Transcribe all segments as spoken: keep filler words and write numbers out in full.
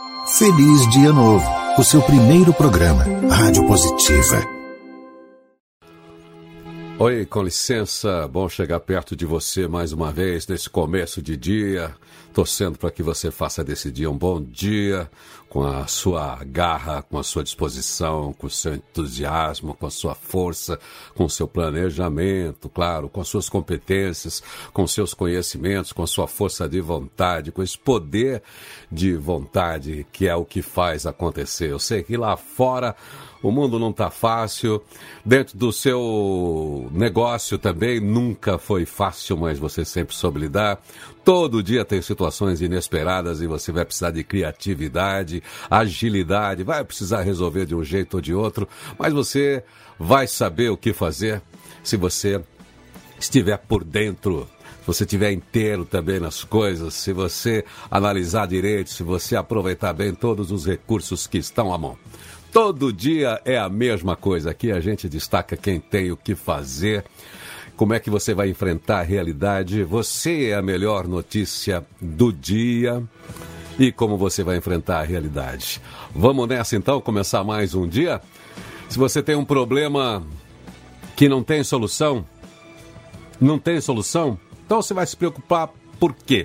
Feliz Dia Novo, o seu primeiro programa, Rádio Positiva. Oi, com licença, bom chegar perto de você mais uma vez nesse começo de dia, torcendo para que você faça desse dia um bom dia, com a sua garra, com a sua disposição, com o seu entusiasmo, com a sua força, com o seu planejamento, claro, com as suas competências, com os seus conhecimentos, com a sua força de vontade, com esse poder de vontade que é o que faz acontecer. Eu sei que lá fora o mundo não está fácil, dentro do seu negócio também nunca foi fácil, mas você sempre soube lidar. Todo dia tem situações inesperadas e você vai precisar de criatividade, agilidade, vai precisar resolver de um jeito ou de outro, mas você vai saber o que fazer se você estiver por dentro, se você estiver inteiro também nas coisas, se você analisar direito, se você aproveitar bem todos os recursos que estão à mão. Todo dia é a mesma coisa. Aqui a gente destaca quem tem o que fazer, como é que você vai enfrentar a realidade. Você é a melhor notícia do dia e como você vai enfrentar a realidade. Vamos nessa então, começar mais um dia? Se você tem um problema que não tem solução, não tem solução, então você vai se preocupar por quê?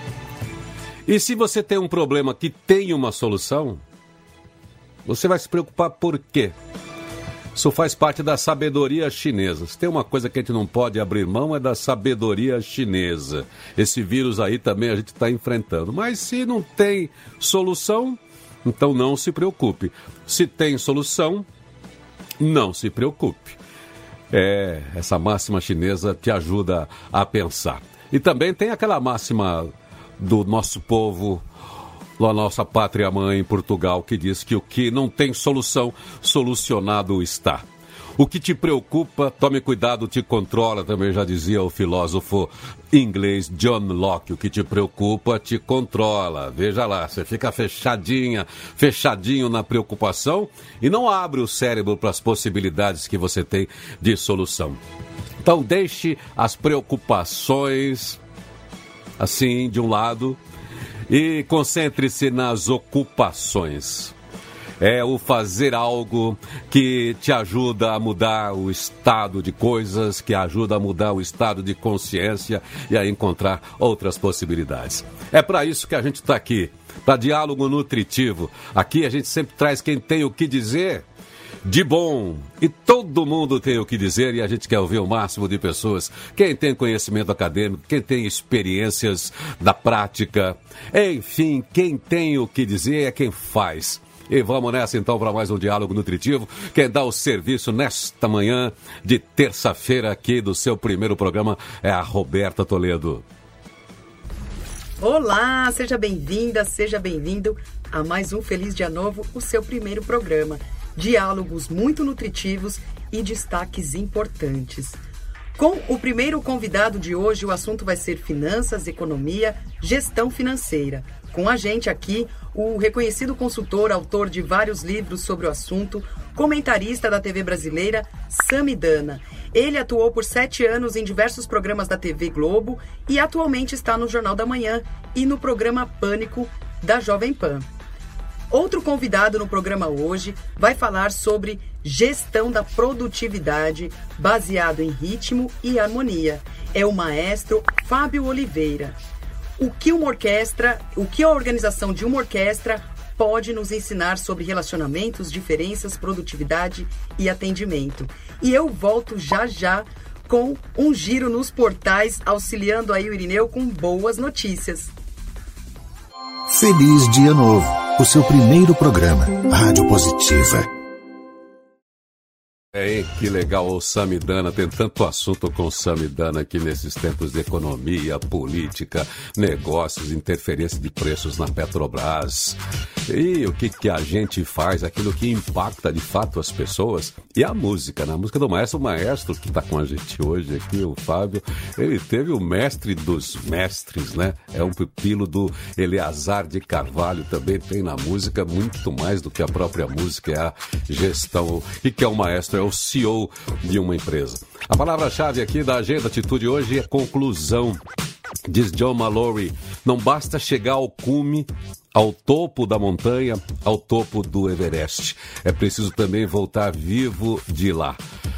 E se você tem um problema que tem uma solução, você vai se preocupar por quê? Isso faz parte da sabedoria chinesa. Se tem uma coisa que a gente não pode abrir mão, é da sabedoria chinesa. Esse vírus aí também a gente está enfrentando. Mas se não tem solução, então não se preocupe. Se tem solução, não se preocupe. É, essa máxima chinesa te ajuda a pensar. E também tem aquela máxima do nosso povo, da nossa pátria-mãe, Portugal, que diz que o que não tem solução, solucionado está. O que te preocupa, tome cuidado, te controla, também já dizia o filósofo inglês John Locke. O que te preocupa, te controla. Veja lá, você fica fechadinha, fechadinho na preocupação e não abre o cérebro para as possibilidades que você tem de solução. Então deixe as preocupações assim de um lado e concentre-se nas ocupações. É o fazer algo que te ajuda a mudar o estado de coisas, que ajuda a mudar o estado de consciência e a encontrar outras possibilidades. É para isso que a gente está aqui, para diálogo nutritivo. Aqui a gente sempre traz quem tem o que dizer de bom. E todo mundo tem o que dizer e a gente quer ouvir o máximo de pessoas. Quem tem conhecimento acadêmico, quem tem experiências da prática, enfim, quem tem o que dizer é quem faz. E vamos nessa então para mais um diálogo nutritivo. Quem dá o serviço nesta manhã de terça-feira aqui do seu primeiro programa é a Roberta Toledo. Olá, seja bem-vinda, seja bem-vindo a mais um Feliz Dia Novo, o seu primeiro programa. Diálogos muito nutritivos e destaques importantes. Com o primeiro convidado de hoje, o assunto vai ser finanças, economia, gestão financeira. Com a gente aqui, o reconhecido consultor, autor de vários livros sobre o assunto, comentarista da T V brasileira, Samidana. Ele atuou por sete anos em diversos programas da T V Globo e atualmente está no Jornal da Manhã e no programa Pânico da Jovem Pan. Outro convidado no programa hoje vai falar sobre gestão da produtividade baseado em ritmo e harmonia. É o maestro Fábio Oliveira. O que uma orquestra, o que a organização de uma orquestra pode nos ensinar sobre relacionamentos, diferenças, produtividade e atendimento. E eu volto já já com um giro nos portais, auxiliando aí o Irineu com boas notícias. Feliz Dia Novo, o seu primeiro programa, Rádio Positiva. É, que legal o Samidana, tem tanto assunto com o Samidana aqui nesses tempos de economia, política, negócios, interferência de preços na Petrobras. E o que, que a gente faz, aquilo que impacta de fato as pessoas. E a música, né? A música do maestro, o maestro que está com a gente hoje aqui, o Fábio, ele teve o mestre dos mestres, né? É um pupilo do Eleazar de Carvalho, também tem na música muito mais do que a própria música, é a gestão. E que é o maestro, é o C E O de uma empresa. A palavra-chave aqui da Agenda Atitude hoje é conclusão. Diz John Mallory, não basta chegar ao cume ao topo da montanha, ao topo do Everest. É preciso também voltar vivo de lá.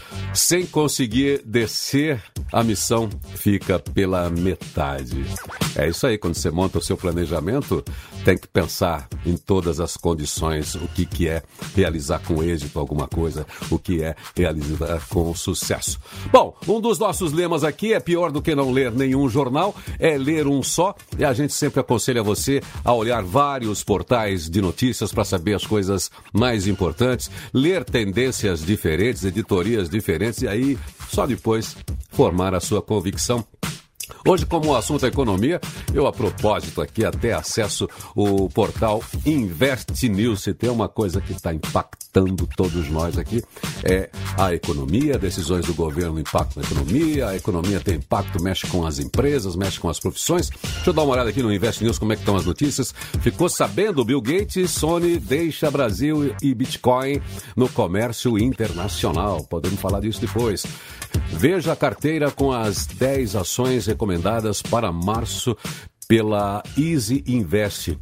Sem conseguir descer, a missão fica pela metade. É isso aí, quando você monta o seu planejamento, tem que pensar em todas as condições, o que, que é realizar com êxito alguma coisa, o que é realizar com sucesso. Bom, um dos nossos lemas aqui é pior do que não ler nenhum jornal, é ler um só, e a gente sempre aconselha você a olhar vários portais de notícias para saber as coisas mais importantes, ler tendências diferentes, editorias diferentes, e aí só depois formar a sua convicção. Hoje, como o assunto é economia, eu, a propósito aqui, até acesso o portal Invest News. Se tem uma coisa que está impactando todos nós aqui, é a economia, decisões do governo impactam na economia, a economia tem impacto, mexe com as empresas, mexe com as profissões. Deixa eu dar uma olhada aqui no Invest News, como é que estão as notícias. Ficou sabendo, Bill Gates, Sony deixa Brasil e Bitcoin no comércio internacional. Podemos falar disso depois. Veja a carteira com as dez ações recomendadas para março pela Easy Invest.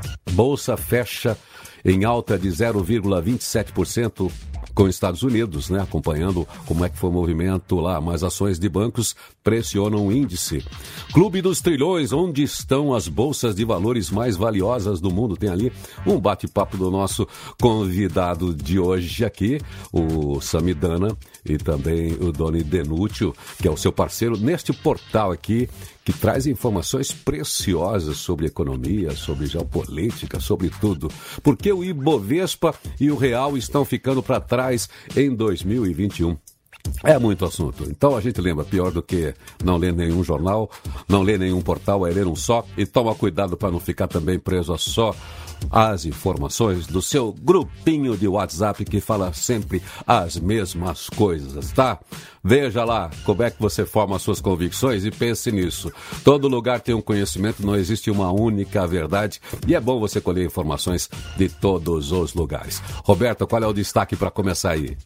Bolsa fecha em alta de zero vírgula vinte e sete por cento com Estados Unidos, né? Acompanhando como é que foi o movimento lá. Mas ações de bancos pressionam o índice. Clube dos Trilhões, onde estão as bolsas de valores mais valiosas do mundo? Tem ali um bate-papo do nosso convidado de hoje aqui, o Samidana, e também o Doni Denútil, que é o seu parceiro neste portal aqui, que traz informações preciosas sobre economia, sobre geopolítica, sobre tudo. Porque o Ibovespa e o Real estão ficando para trás em dois mil e vinte e um. É muito assunto. Então a gente lembra, pior do que não ler nenhum jornal, não ler nenhum portal, é ler um só. E toma cuidado para não ficar também preso a só as informações do seu grupinho de WhatsApp que fala sempre as mesmas coisas, tá? Veja lá como é que você forma as suas convicções e pense nisso. Todo lugar tem um conhecimento, não existe uma única verdade e é bom você colher informações de todos os lugares. Roberto, qual é o destaque para começar aí?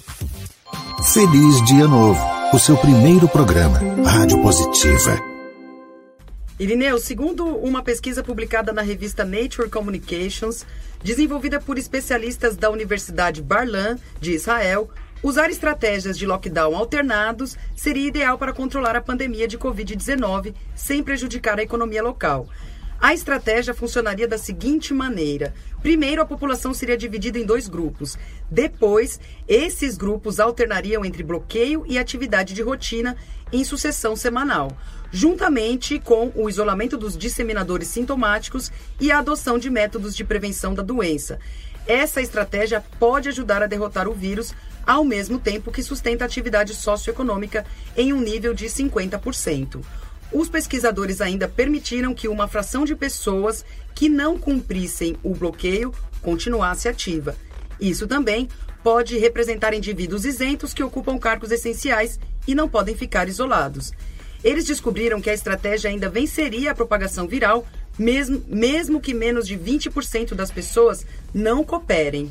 Feliz Dia Novo, o seu primeiro programa, Rádio Positiva. Irineu, segundo uma pesquisa publicada na revista Nature Communications, desenvolvida por especialistas da Universidade Bar-Ilan, de Israel, usar estratégias de lockdown alternados seria ideal para controlar a pandemia de covid dezenove sem prejudicar a economia local. A estratégia funcionaria da seguinte maneira. Primeiro, a população seria dividida em dois grupos. Depois, esses grupos alternariam entre bloqueio e atividade de rotina em sucessão semanal, juntamente com o isolamento dos disseminadores sintomáticos e a adoção de métodos de prevenção da doença. Essa estratégia pode ajudar a derrotar o vírus, ao mesmo tempo que sustenta a atividade socioeconômica em um nível de cinquenta por cento. Os pesquisadores ainda permitiram que uma fração de pessoas que não cumprissem o bloqueio continuasse ativa. Isso também pode representar indivíduos isentos que ocupam cargos essenciais e não podem ficar isolados. Eles descobriram que a estratégia ainda venceria a propagação viral, mesmo, mesmo que menos de vinte por cento das pessoas não cooperem.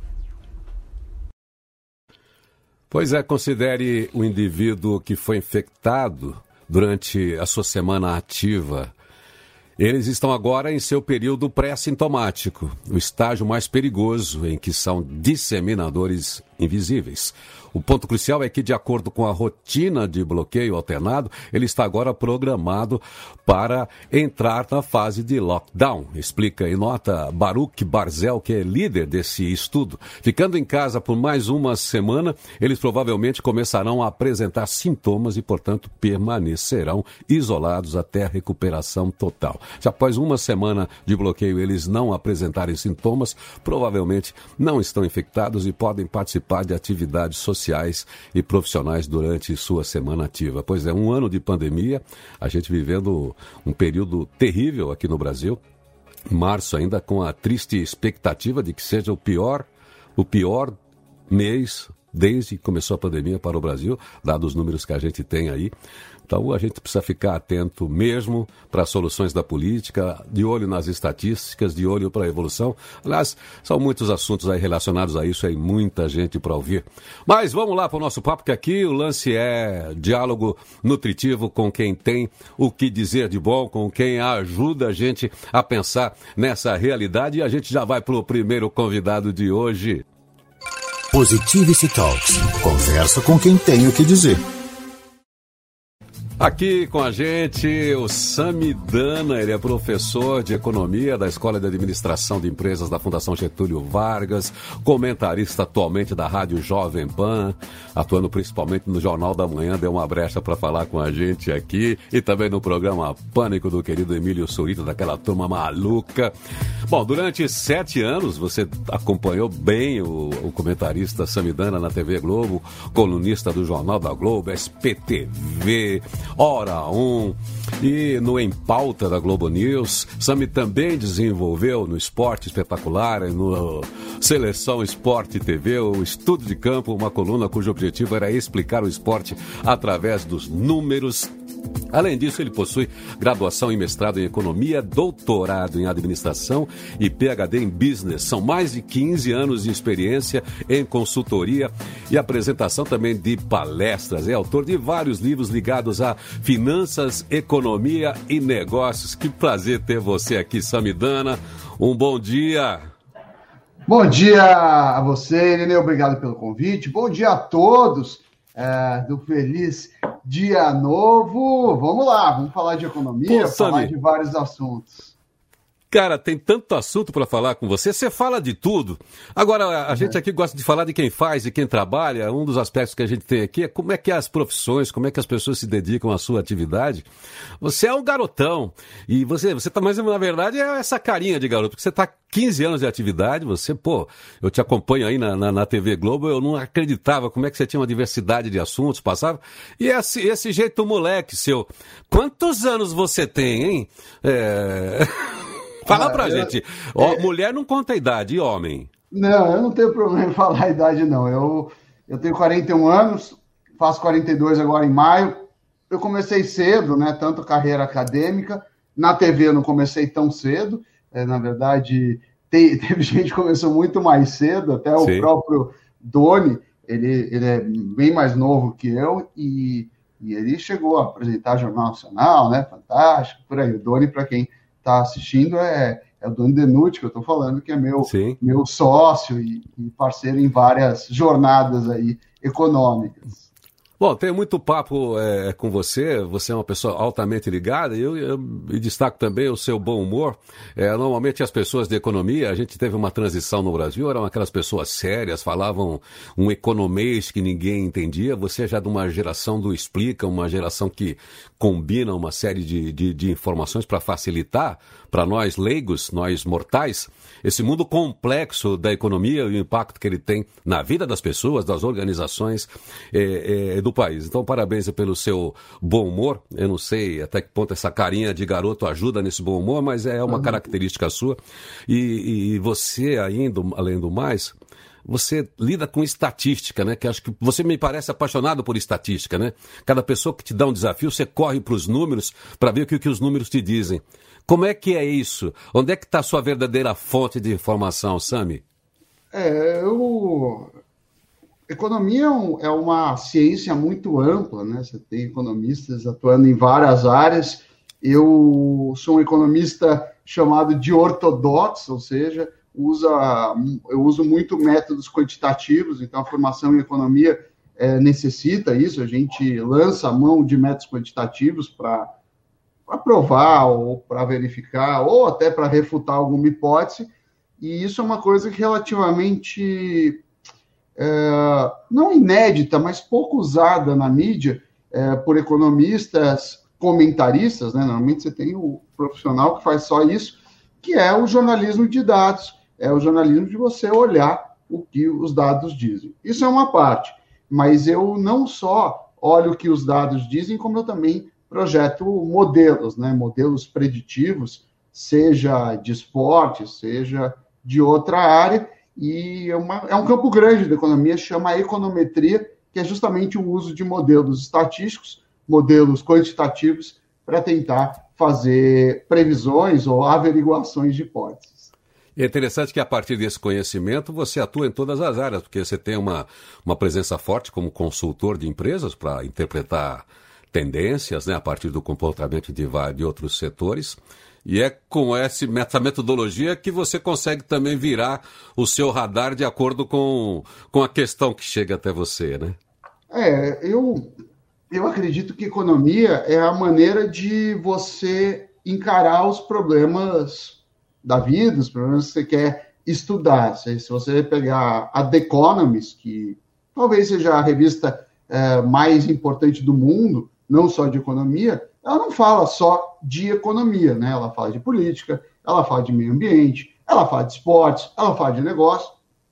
Pois é, considere o indivíduo que foi infectado durante a sua semana ativa. Eles estão agora em seu período pré-sintomático, o estágio mais perigoso em que são disseminadores invisíveis. O ponto crucial é que, de acordo com a rotina de bloqueio alternado, ele está agora programado para entrar na fase de lockdown, explica em nota Baruch Barzel, que é líder desse estudo. Ficando em casa por mais uma semana, eles provavelmente começarão a apresentar sintomas e, portanto, permanecerão isolados até a recuperação total. Se após uma semana de bloqueio eles não apresentarem sintomas, provavelmente não estão infectados e podem participar de atividades sociais e profissionais durante sua semana ativa. Pois é, um ano de pandemia, a gente vivendo um período terrível aqui no Brasil, em março ainda com a triste expectativa de que seja o pior, o pior mês desde que começou a pandemia para o Brasil, dados os números que a gente tem aí, Então a gente precisa ficar atento mesmo para as soluções da política, de olho nas estatísticas, de olho para a evolução. Aliás, são muitos assuntos aí relacionados a isso, aí muita gente para ouvir. Mas vamos lá para o nosso papo, que aqui o lance é diálogo nutritivo com quem tem o que dizer de bom, com quem ajuda a gente a pensar nessa realidade. E a gente já vai para o primeiro convidado de hoje. Positivity Talks. Conversa com quem tem o que dizer. Aqui com a gente o Samidana, ele é professor de Economia da Escola de Administração de Empresas da Fundação Getúlio Vargas, comentarista atualmente da Rádio Jovem Pan, atuando principalmente no Jornal da Manhã, deu uma brecha para falar com a gente aqui, e também no programa Pânico do querido Emílio Surita, daquela turma maluca. Bom, durante sete anos você acompanhou bem o, o comentarista Samidana na T V Globo, colunista do Jornal da Globo, S P T V, Hora um e no Em Pauta da Globo News. Sami também desenvolveu no Esporte Espetacular, no Seleção Esporte T V, o Estudo de Campo, uma coluna cujo objetivo era explicar o esporte através dos números. Além disso, ele possui graduação e mestrado em Economia, doutorado em Administração e P H D em Business. São mais de quinze anos de experiência em consultoria e apresentação também de palestras. É autor de vários livros ligados a finanças, economia e negócios. Que prazer ter você aqui, Samidana. Um bom dia. Bom dia a você, Ireneu. Obrigado pelo convite. Bom dia a todos. É, do Feliz Dia Novo. Vamos lá, vamos falar de economia, Pô, falar Sami, de vários assuntos. Cara, tem tanto assunto para falar com você, você fala de tudo. Agora, a é. gente aqui gosta de falar de quem faz e quem trabalha. Um dos aspectos que a gente tem aqui é como é que as profissões, como é que as pessoas se dedicam à sua atividade. Você é um garotão, e você, você tá, mas na verdade é essa carinha de garoto, porque você está quinze anos de atividade, você, pô, eu te acompanho aí na, na, na T V Globo, eu não acreditava como é que você tinha uma diversidade de assuntos, passava, e esse, esse jeito moleque seu. Quantos anos você tem, hein? É... Fala pra ah, gente. Eu, Ó, é, mulher não conta a idade, e homem? Não, eu não tenho problema em falar a idade, não. Eu, eu tenho quarenta e um anos, faço quarenta e dois agora em maio. Eu comecei cedo, né? Tanto carreira acadêmica. Na T V eu não comecei tão cedo. É, na verdade, te, teve gente que começou muito mais cedo, até o Sim. próprio Doni, ele, ele é bem mais novo que eu, e, e ele chegou a apresentar Jornal Nacional, né? Fantástico, por aí. O Doni, para quem está assistindo, é, é o Doni Denucci, que eu estou falando, que é meu, meu sócio e, e parceiro em várias jornadas aí econômicas. Bom, tenho muito papo é, com você, você é uma pessoa altamente ligada, e eu, eu, eu destaco também o seu bom humor. É, normalmente as pessoas de economia, a gente teve uma transição no Brasil, eram aquelas pessoas sérias, falavam um economês que ninguém entendia. Você é já de uma geração do Explica, uma geração que combina uma série de, de, de informações para facilitar para nós leigos, nós mortais, esse mundo complexo da economia e o impacto que ele tem na vida das pessoas, das organizações é, é, do país. Então, parabéns pelo seu bom humor. Eu não sei até que ponto essa carinha de garoto ajuda nesse bom humor, mas é uma uhum. característica sua. E, e você ainda, além do mais, você lida com estatística, né? Que acho que você me parece apaixonado por estatística, né? Cada pessoa que te dá um desafio, você corre para os números para ver o que, o que os números te dizem. Como é que é isso? Onde é que está a sua verdadeira fonte de informação, Sami? É, eu... Economia é uma ciência muito ampla, né? Você tem economistas atuando em várias áreas. Eu sou um economista chamado de ortodoxo, ou seja, usa, eu uso muito métodos quantitativos, então a formação em economia é, necessita isso, a gente lança a mão de métodos quantitativos para provar ou para verificar, ou até para refutar alguma hipótese, e isso é uma coisa que relativamente... É, não inédita, mas pouco usada na mídia é, por economistas, comentaristas, né? Normalmente você tem o profissional que faz só isso, que é o jornalismo de dados, é o jornalismo de você olhar o que os dados dizem. Isso é uma parte, mas eu não só olho o que os dados dizem, como eu também projeto modelos, né? Modelos preditivos, seja de esporte, seja de outra área. E é, uma, é um campo grande da economia, chama econometria, que é justamente o uso de modelos estatísticos modelos quantitativos para tentar fazer previsões ou averiguações de hipóteses. É interessante que a partir desse conhecimento você atua em todas as áreas, porque você tem uma, uma presença forte como consultor de empresas para interpretar tendências, né, a partir do comportamento de, de outros setores. E é com essa metodologia que você consegue também virar o seu radar de acordo com, com a questão que chega até você, né? É, eu, eu acredito que economia é a maneira de você encarar os problemas da vida, os problemas que você quer estudar. Se, se você pegar a The Economist, que talvez seja a revista é, mais importante do mundo, não só de economia, ela não fala só de economia, né? Ela fala de política, ela fala de meio ambiente, ela fala de esportes, ela fala de negócio,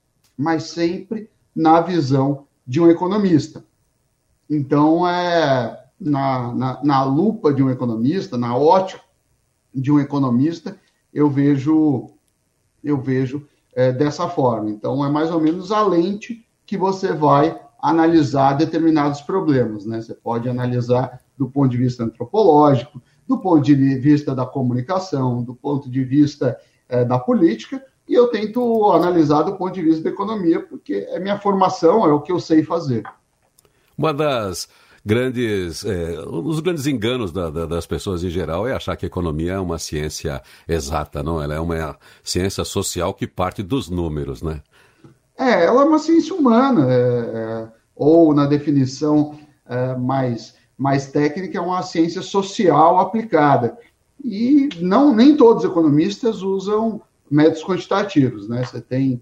mas sempre na visão de um economista. Então, é, na, na, na lupa de um economista, na ótica de um economista, eu vejo, eu vejo é, dessa forma. Então, é mais ou menos a lente que você vai analisar determinados problemas, né? Você pode analisar do ponto de vista antropológico, do ponto de vista da comunicação, do ponto de vista é, da política, e eu tento analisar do ponto de vista da economia, porque é minha formação, é o que eu sei fazer. Uma das grandes, é, os grandes enganos da, da, das pessoas em geral é achar que a economia é uma ciência exata, não? Ela é uma ciência social que parte dos números, né? É, ela é uma ciência humana, é, é, ou na definição é, mais... mais técnica, é uma ciência social aplicada. E não, nem todos os economistas usam métodos quantitativos, né? Você tem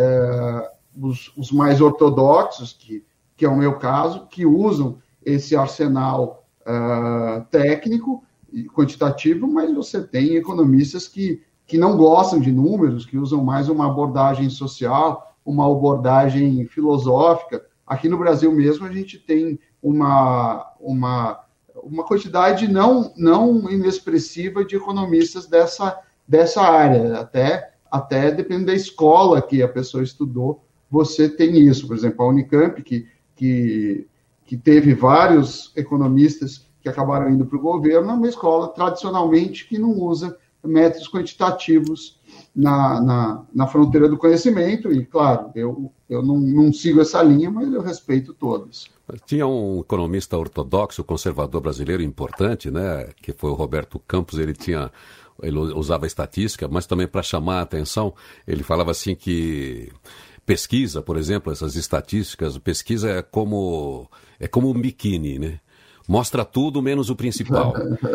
é, os, os mais ortodoxos, que, que é o meu caso, que usam esse arsenal uh, técnico e quantitativo, mas você tem economistas que, que não gostam de números, que usam mais uma abordagem social, uma abordagem filosófica. Aqui no Brasil mesmo a gente tem uma, uma, uma quantidade não, não inexpressiva de economistas dessa, dessa área. Até, até dependendo da escola que a pessoa estudou, você tem isso. Por exemplo, a Unicamp, que, que, que teve vários economistas que acabaram indo para o governo, é uma escola tradicionalmente que não usa métodos quantitativos na, na, na fronteira do conhecimento, e, claro, eu, eu não, não sigo essa linha, mas eu respeito todos. Tinha um economista ortodoxo, conservador brasileiro importante, né, que foi o Roberto Campos. Ele tinha, ele usava estatística, mas também para chamar a atenção, ele falava assim que pesquisa, por exemplo, essas estatísticas, pesquisa é como, é como um biquíni, né? Mostra tudo menos o principal.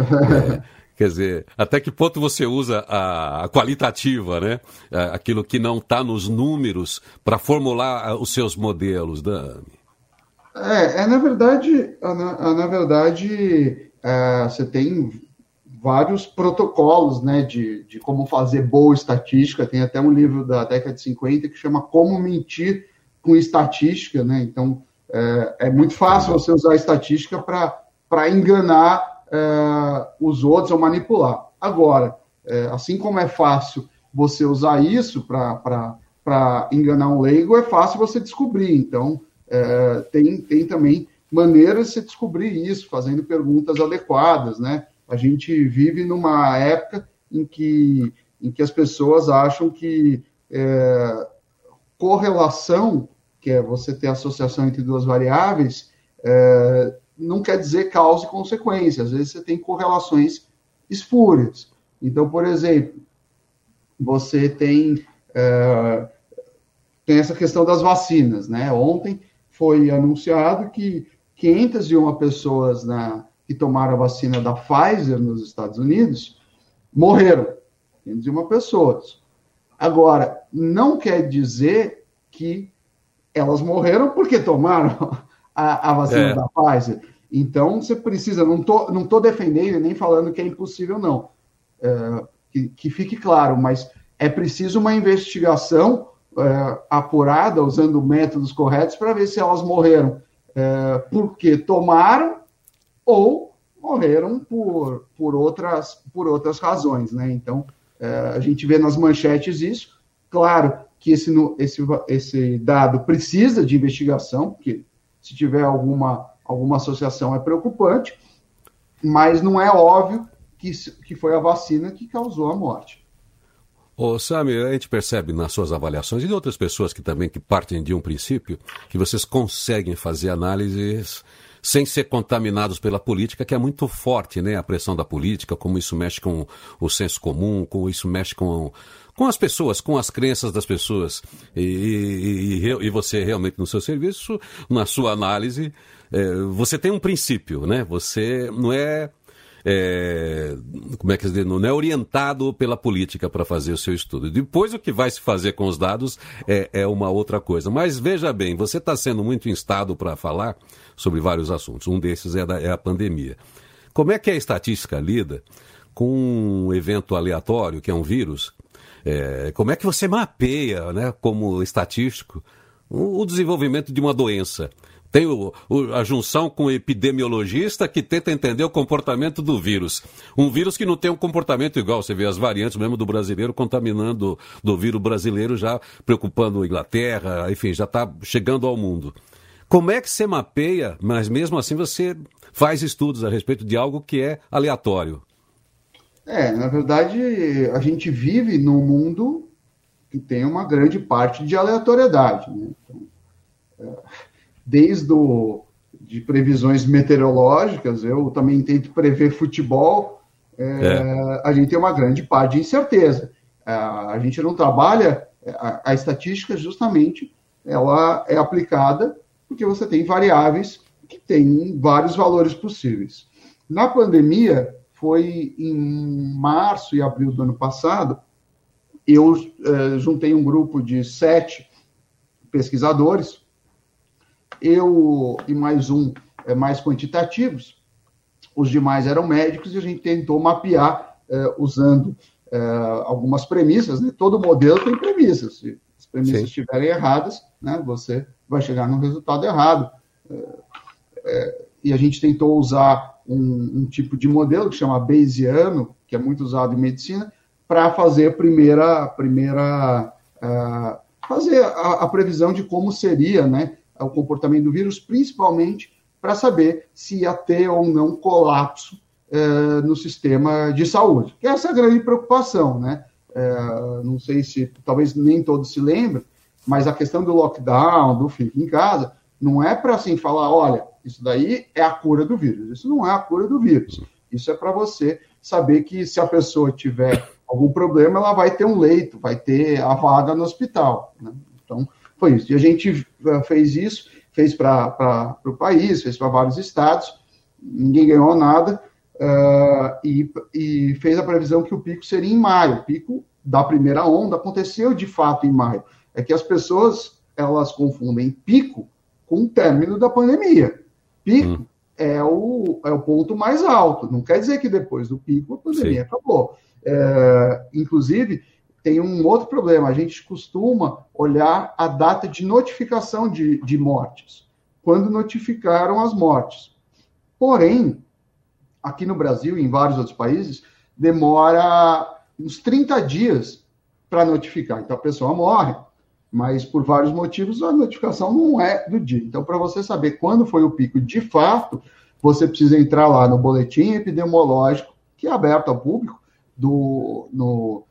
é, Quer dizer, até que ponto você usa a, a qualitativa, né? Aquilo que não está nos números para formular os seus modelos, Dani? É, é na verdade, na, na verdade é, você tem vários protocolos, né, de, de como fazer boa estatística. Tem até um livro da década de cinquenta que chama Como Mentir com Estatística, né? Então, é, é muito fácil você usar a estatística para enganar Uh, os outros ou manipular. Agora, uh, assim como é fácil você usar isso para enganar um leigo, é fácil você descobrir. Então, uh, tem, tem também maneiras de você descobrir isso, fazendo perguntas adequadas, né? A gente vive numa época em que, em que as pessoas acham que uh, correlação, que é você ter associação entre duas variáveis, uh, não quer dizer causa e consequência. Às vezes você tem correlações espúrias. Então, por exemplo, você tem, é, tem essa questão das vacinas, né? Ontem foi anunciado que quinhentas e uma pessoas na, que tomaram a vacina da Pfizer nos Estados Unidos morreram. quinhentas e uma pessoas. Agora, não quer dizer que elas morreram porque tomaram a, a vacina é. da Pfizer. Então, você precisa, não estou não tô defendendo nem falando que é impossível, não. É, que, que fique claro, mas é preciso uma investigação é, apurada, usando métodos corretos, para ver se elas morreram é, porque tomaram ou morreram por, por, outras, por outras razões, né? Então, é, a gente vê nas manchetes isso. Claro que esse, esse, esse dado precisa de investigação, porque se tiver alguma... alguma associação é preocupante, mas não é óbvio que, que foi a vacina que causou a morte. Ô, Sami, a gente percebe nas suas avaliações e de outras pessoas que também que partem de um princípio que vocês conseguem fazer análises sem ser contaminados pela política, que é muito forte, né? A pressão da política, como isso mexe com o senso comum, como isso mexe com, com as pessoas, com as crenças das pessoas. E, e, e, e você realmente no seu serviço, na sua análise, é, você tem um princípio, né? Você não é... É, como é que se diz? Não é orientado pela política para fazer o seu estudo. Depois o que vai se fazer com os dados é, é uma outra coisa. Mas veja bem, você está sendo muito instado para falar sobre vários assuntos. Um desses é, da, é a pandemia. Como é que a estatística lida com um evento aleatório, que é um vírus? É, como é que você mapeia, né, como estatístico, o, o desenvolvimento de uma doença? Tem o, o, a junção com o epidemiologista que tenta entender o comportamento do vírus. Um vírus que não tem um comportamento igual. Você vê as variantes mesmo do brasileiro contaminando do vírus brasileiro, já preocupando a Inglaterra, enfim, já está chegando ao mundo. Como é que você mapeia, mas mesmo assim você faz estudos a respeito de algo que é aleatório? É, na verdade, a gente vive num mundo que tem uma grande parte de aleatoriedade, né? Então, é... Desde o, de previsões meteorológicas, eu também tento prever futebol, é, é. A gente tem uma grande parte de incerteza. A, a gente não trabalha, a, a estatística justamente, ela é aplicada porque você tem variáveis que têm vários valores possíveis. Na pandemia, foi em março e abril do ano passado, eu é, juntei um grupo de sete pesquisadores, eu e mais um é, mais quantitativos, os demais eram médicos, e a gente tentou mapear é, usando é, algumas premissas, né? Todo modelo tem premissas, se as premissas Sim. estiverem erradas, né, você vai chegar num resultado errado. É, é, e a gente tentou usar um, um tipo de modelo que chama Bayesiano, que é muito usado em medicina, para fazer a primeira, primeira uh, fazer a, a previsão de como seria, né, o comportamento do vírus, principalmente para saber se ia ter ou não colapso eh, no sistema de saúde. Que essa é a grande preocupação, né? Eh, não sei se, talvez nem todos se lembrem, mas a questão do lockdown, do fique em casa, não é para assim falar, olha, isso daí é a cura do vírus. Isso não é a cura do vírus. Isso é para você saber que se a pessoa tiver algum problema, ela vai ter um leito, vai ter a vaga no hospital, né? Então, foi isso. E a gente fez isso, fez para o país, fez para vários estados, ninguém ganhou nada, uh, e, e fez a previsão que o pico seria em maio. O pico da primeira onda aconteceu, de fato, em maio. É que as pessoas, elas confundem pico com o término da pandemia. Pico hum. é, o, é o ponto mais alto. Não quer dizer que depois do pico a pandemia Sim. acabou. É, inclusive... Tem um outro problema, a gente costuma olhar a data de notificação de, de mortes, quando notificaram as mortes. Porém, aqui no Brasil e em vários outros países, demora uns trinta dias para notificar. Então, a pessoa morre, mas por vários motivos a notificação não é do dia. Então, para você saber quando foi o pico de fato, você precisa entrar lá no boletim epidemiológico, que é aberto ao público, do... no,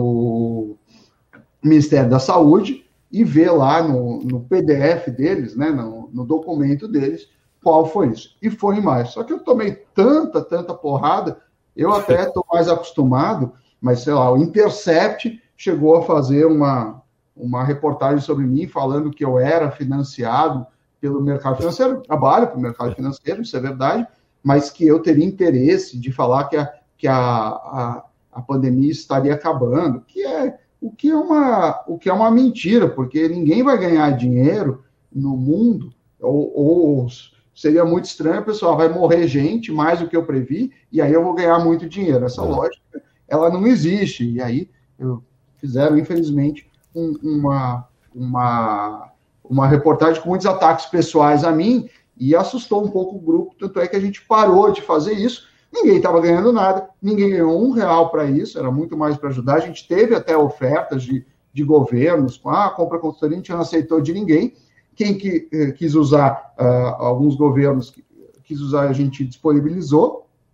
no Ministério da Saúde, e ver lá no, no P D F deles, né, no, no documento deles, qual foi isso. E foi em maio. Só que eu tomei tanta, tanta porrada, eu até estou mais acostumado, mas, sei lá, o Intercept chegou a fazer uma, uma reportagem sobre mim, falando que eu era financiado pelo mercado financeiro. Eu trabalho para o mercado financeiro, isso é verdade, mas que eu teria interesse de falar que a, que a, a a pandemia estaria acabando, que é, o, que é uma, o que é uma mentira, porque ninguém vai ganhar dinheiro no mundo, ou, ou seria muito estranho, pessoal, vai morrer gente, mais do que eu previ, e aí eu vou ganhar muito dinheiro. Essa é. lógica, ela não existe, e aí eu, fizeram, infelizmente, um, uma, uma, uma reportagem com muitos ataques pessoais a mim, e assustou um pouco o grupo, tanto é que a gente parou de fazer isso. Ninguém estava ganhando nada, ninguém ganhou um real para isso, era muito mais para ajudar. A gente teve até ofertas de, de governos, com a compra consultoria, a gente não aceitou de ninguém. Quem que, eh, quis usar, uh, alguns governos quis usar, a gente disponibilizou,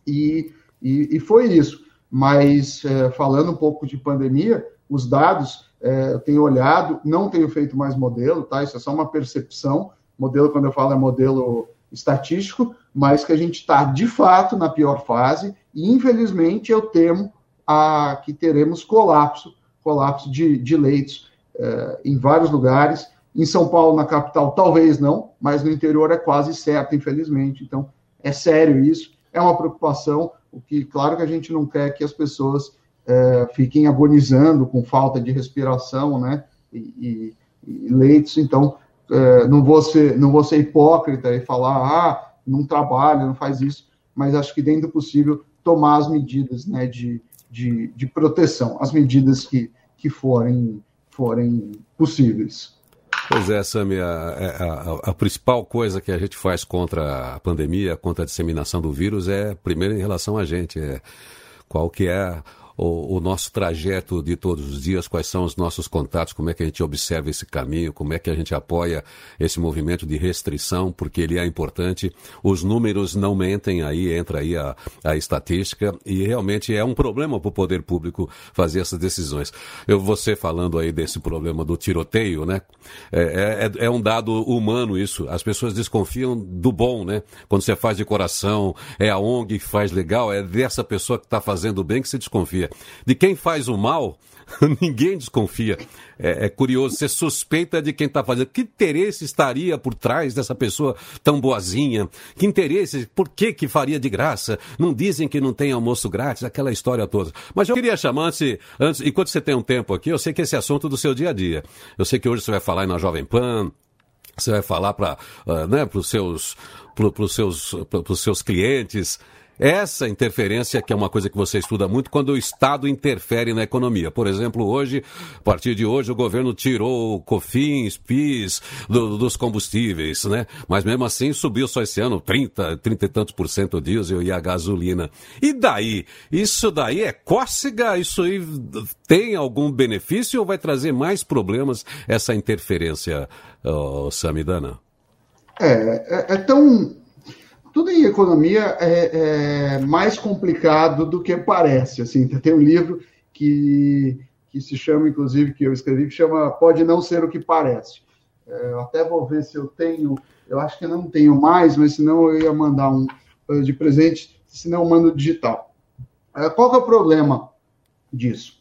E, e, e foi isso. Mas, é, falando um pouco de pandemia, os dados, é, eu tenho olhado, não tenho feito mais modelo, tá? Isso é só uma percepção. Modelo, quando eu falo, é modelo estatístico, mas que a gente está, de fato, na pior fase, e, infelizmente, eu temo a, que teremos colapso, colapso de, de leitos é, em vários lugares. Em São Paulo, na capital, talvez não, mas no interior é quase certo, infelizmente. Então, é sério isso, é uma preocupação, o que, claro que a gente não quer que as pessoas é, fiquem agonizando com falta de respiração, né, e, e, e leitos. Então, é, não vou ser, não vou ser hipócrita e falar, ah, não trabalha, não faz isso, mas acho que dentro do possível tomar as medidas, né, de, de, de proteção, as medidas que, que forem, forem possíveis. Pois é, Sami, a, a, a principal coisa que a gente faz contra a pandemia, contra a disseminação do vírus, é, primeiro, em relação a gente, é qual que é o, o nosso trajeto de todos os dias, quais são os nossos contatos, como é que a gente observa esse caminho, como é que a gente apoia esse movimento de restrição, porque ele é importante. Os números não mentem, aí entra aí a, a estatística, e realmente é um problema para o poder público fazer essas decisões. Eu, você falando aí desse problema do tiroteio, né? É, é, é um dado humano isso. As pessoas desconfiam do bom, né? Quando você faz de coração, é a O N G que faz legal, é dessa pessoa que está fazendo bem que se desconfia. De quem faz o mal, ninguém desconfia. É, é curioso, você suspeita de quem está fazendo. Que interesse estaria por trás dessa pessoa tão boazinha? Que interesse? Por que que faria de graça? Não dizem que não tem almoço grátis, aquela história toda. Mas eu queria chamar, antes, antes, enquanto você tem um tempo aqui, eu sei que esse é assunto do seu dia a dia. Eu sei que hoje você vai falar aí na Jovem Pan, você vai falar para uh, né, os seus, pro, pros seus, pro, pros seus clientes. Essa interferência, que é uma coisa que você estuda muito, quando o Estado interfere na economia. Por exemplo, hoje, a partir de hoje, o governo tirou o COFINS, PIS do, dos combustíveis, né? Mas mesmo assim subiu só esse ano trinta, trinta e tantos por cento o diesel e a gasolina. E daí? Isso daí é cócega? Isso aí tem algum benefício ou vai trazer mais problemas essa interferência, oh, Samidana? É, é, é tão... Tudo em economia é, é mais complicado do que parece. Assim, tem um livro que, que se chama, inclusive, que eu escrevi, que chama Pode Não Ser o que Parece. É, eu até vou ver se eu tenho, eu acho que não tenho mais, mas senão eu ia mandar um de presente, senão eu mando digital. É, qual que é o problema disso?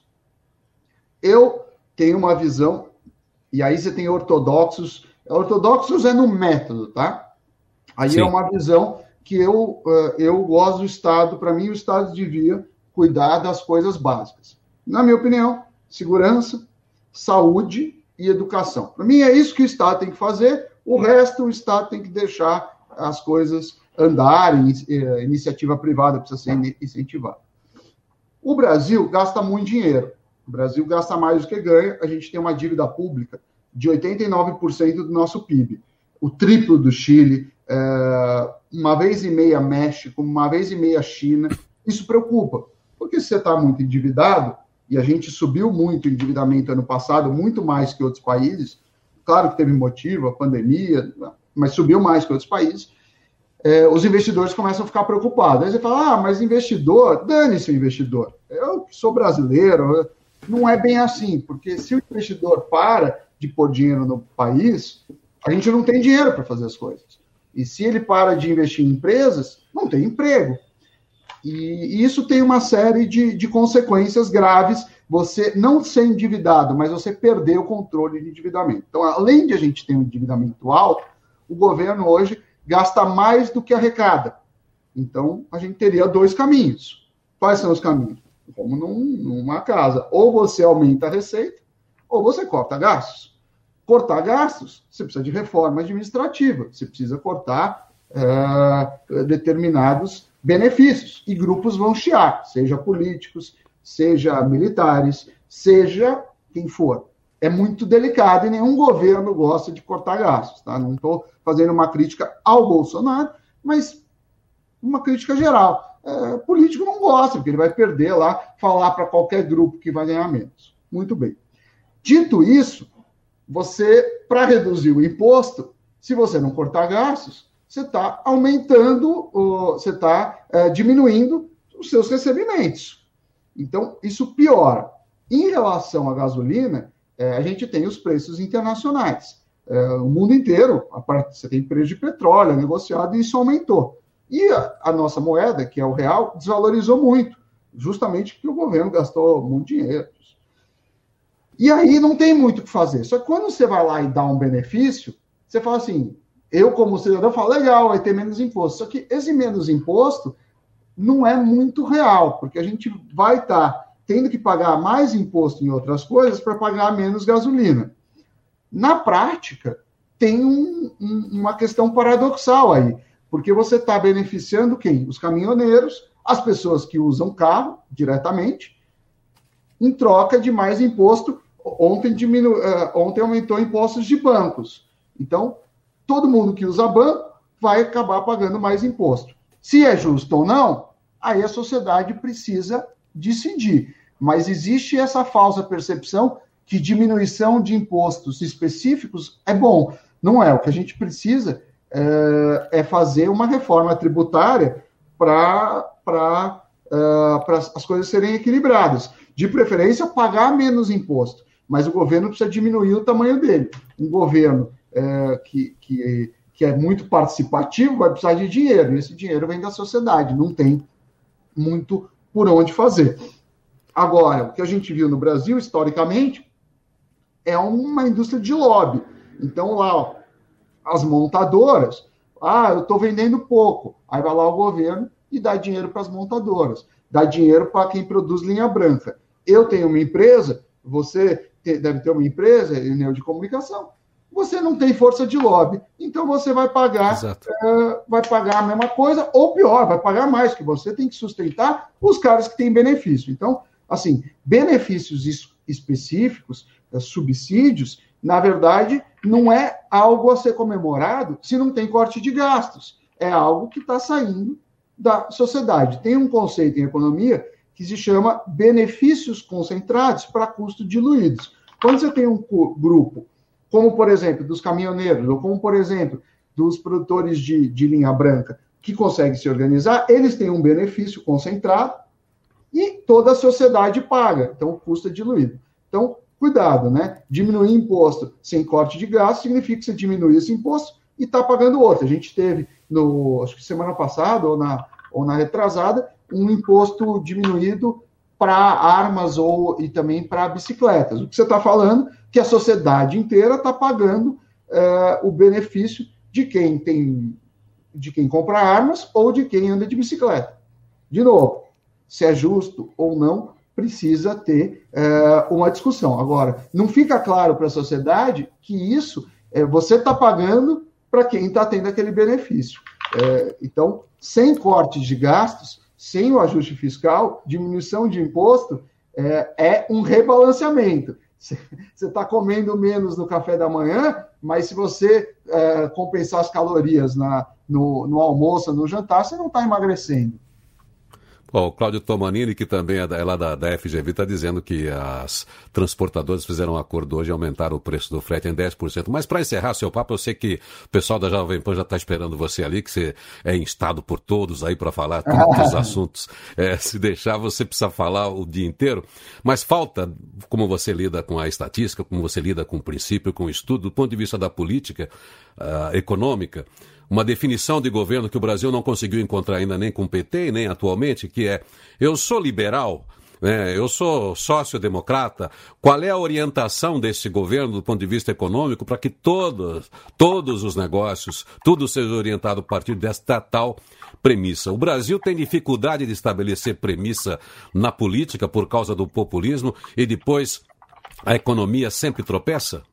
Eu tenho uma visão, e aí você tem ortodoxos, ortodoxos é no método, tá? Aí Sim. é uma visão que eu, eu gosto do Estado. Para mim, o Estado devia cuidar das coisas básicas. Na minha opinião, segurança, saúde e educação. Para mim, é isso que o Estado tem que fazer. O resto, o Estado tem que deixar as coisas andarem. A iniciativa privada precisa ser incentivada. O Brasil gasta muito dinheiro. O Brasil gasta mais do que ganha. A gente tem uma dívida pública de oitenta e nove por cento do nosso P I B. O triplo do Chile, uma vez e meia México, uma vez e meia China. Isso preocupa, porque se você está muito endividado, e a gente subiu muito o endividamento ano passado, muito mais que outros países, claro que teve motivo, a pandemia, mas subiu mais que outros países, é, os investidores começam a ficar preocupados. Aí você fala, ah, mas investidor, dane-se o investidor. Eu sou brasileiro, não é bem assim, porque se o investidor para de pôr dinheiro no país, a gente não tem dinheiro para fazer as coisas. E se ele para de investir em empresas, não tem emprego. E, e isso tem uma série de, de consequências graves. Você não ser endividado, mas você perder o controle de endividamento. Então, além de a gente ter um endividamento alto, o governo hoje gasta mais do que arrecada. Então, a gente teria dois caminhos. Quais são os caminhos? Como num, numa casa. Ou você aumenta a receita, ou você corta gastos. Cortar gastos, você precisa de reforma administrativa, você precisa cortar uh, determinados benefícios, e grupos vão chiar, seja políticos, seja militares, seja quem for. É muito delicado e nenhum governo gosta de cortar gastos. Tá? Não estou fazendo uma crítica ao Bolsonaro, mas uma crítica geral. Uh, político não gosta, porque ele vai perder lá, falar para qualquer grupo que vai ganhar menos. Muito bem. Dito isso, você, para reduzir o imposto, se você não cortar gastos, você está aumentando, você está é, diminuindo os seus recebimentos. Então, isso piora. Em relação à gasolina, é, a gente tem os preços internacionais. É, o mundo inteiro, a parte, você tem preço de petróleo negociado e isso aumentou. E a, a nossa moeda, que é o real, desvalorizou muito, justamente porque o governo gastou muito dinheiro. E aí não tem muito o que fazer. Só que quando você vai lá e dá um benefício, você fala assim, eu como cidadão falo, legal, vai ter menos imposto. Só que esse menos imposto não é muito real, porque a gente vai estar tá tendo que pagar mais imposto em outras coisas para pagar menos gasolina. Na prática, tem um, um, uma questão paradoxal aí, porque você está beneficiando quem? Os caminhoneiros, as pessoas que usam carro diretamente, em troca de mais imposto. Ontem, diminu... Ontem aumentou impostos de bancos. Então, todo mundo que usa banco vai acabar pagando mais imposto. Se é justo ou não, aí a sociedade precisa decidir. Mas existe essa falsa percepção que diminuição de impostos específicos é bom. Não é. O que a gente precisa é, é fazer uma reforma tributária para uh, as coisas serem equilibradas. De preferência, pagar menos imposto. Mas o governo precisa diminuir o tamanho dele. Um governo é, que, que, que é muito participativo vai precisar de dinheiro. E esse dinheiro vem da sociedade. Não tem muito por onde fazer. Agora, o que a gente viu no Brasil, historicamente, é uma indústria de lobby. Então, lá, ó, as montadoras, ah, eu estou vendendo pouco. Aí vai lá o governo e dá dinheiro para as montadoras. Dá dinheiro para quem produz linha branca. Eu tenho uma empresa, você deve ter uma empresa de comunicação, você não tem força de lobby, então você vai pagar, uh, vai pagar a mesma coisa, ou pior, vai pagar mais, que você tem que sustentar os caras que têm benefício. Então, assim, benefícios es- específicos, uh, subsídios, na verdade, não é algo a ser comemorado se não tem corte de gastos. É algo que está saindo da sociedade. Tem um conceito em economia que se chama benefícios concentrados para custos diluídos. Quando você tem um grupo, como, por exemplo, dos caminhoneiros, ou como, por exemplo, dos produtores de, de linha branca, que conseguem se organizar, eles têm um benefício concentrado e toda a sociedade paga. Então, o custo é diluído. Então, cuidado, né? Diminuir imposto sem corte de gasto significa que você diminui esse imposto e está pagando outro. A gente teve, no, acho que semana passada, ou na, ou na retrasada, um imposto diminuído para armas ou, e também para bicicletas. O que você está falando é que a sociedade inteira está pagando é, o benefício de quem tem, de quem compra armas ou de quem anda de bicicleta. De novo, se é justo ou não, precisa ter é, uma discussão. Agora, não fica claro para a sociedade que isso é, você está pagando para quem está tendo aquele benefício. É, então, sem cortes de gastos, sem o ajuste fiscal, diminuição de imposto é, é um rebalanceamento. Você está comendo menos no café da manhã, mas se você é, compensar as calorias na, no, no almoço, no jantar, você não está emagrecendo. Bom, o Cláudio Tomanini, que também é, da, é lá da, da F G V, está dizendo que as transportadoras fizeram um acordo hoje e aumentaram o preço do frete em dez por cento. Mas para encerrar seu papo, eu sei que o pessoal da Jovem Pan já está esperando você ali, que você é instado por todos aí para falar tantos assuntos. É, se deixar, você precisa falar o dia inteiro. Mas falta, como você lida com a estatística, como você lida com o princípio, com o estudo, do ponto de vista da política uh, econômica, uma definição de governo que o Brasil não conseguiu encontrar ainda nem com o P T e nem atualmente, que é, eu sou liberal, né, eu sou sócio-democrata, qual é a orientação desse governo do ponto de vista econômico para que todos, todos os negócios, tudo seja orientado a partir desta tal premissa. O Brasil tem dificuldade de estabelecer premissa na política por causa do populismo e depois a economia sempre tropeça?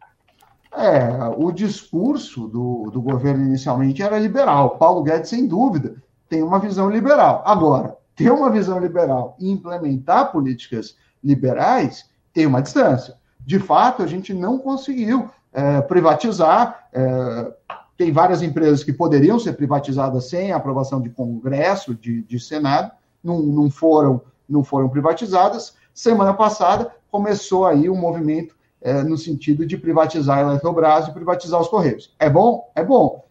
É, o discurso do, do governo inicialmente era liberal. Paulo Guedes, sem dúvida, tem uma visão liberal. Agora, ter uma visão liberal e implementar políticas liberais tem uma distância. De fato, a gente não conseguiu é, privatizar. É, tem várias empresas que poderiam ser privatizadas sem a aprovação de Congresso, de, de Senado, não, não, foram, não foram privatizadas. Semana passada começou aí um movimento É, no sentido de privatizar a Eletrobras e privatizar os Correios. É bom? É bom,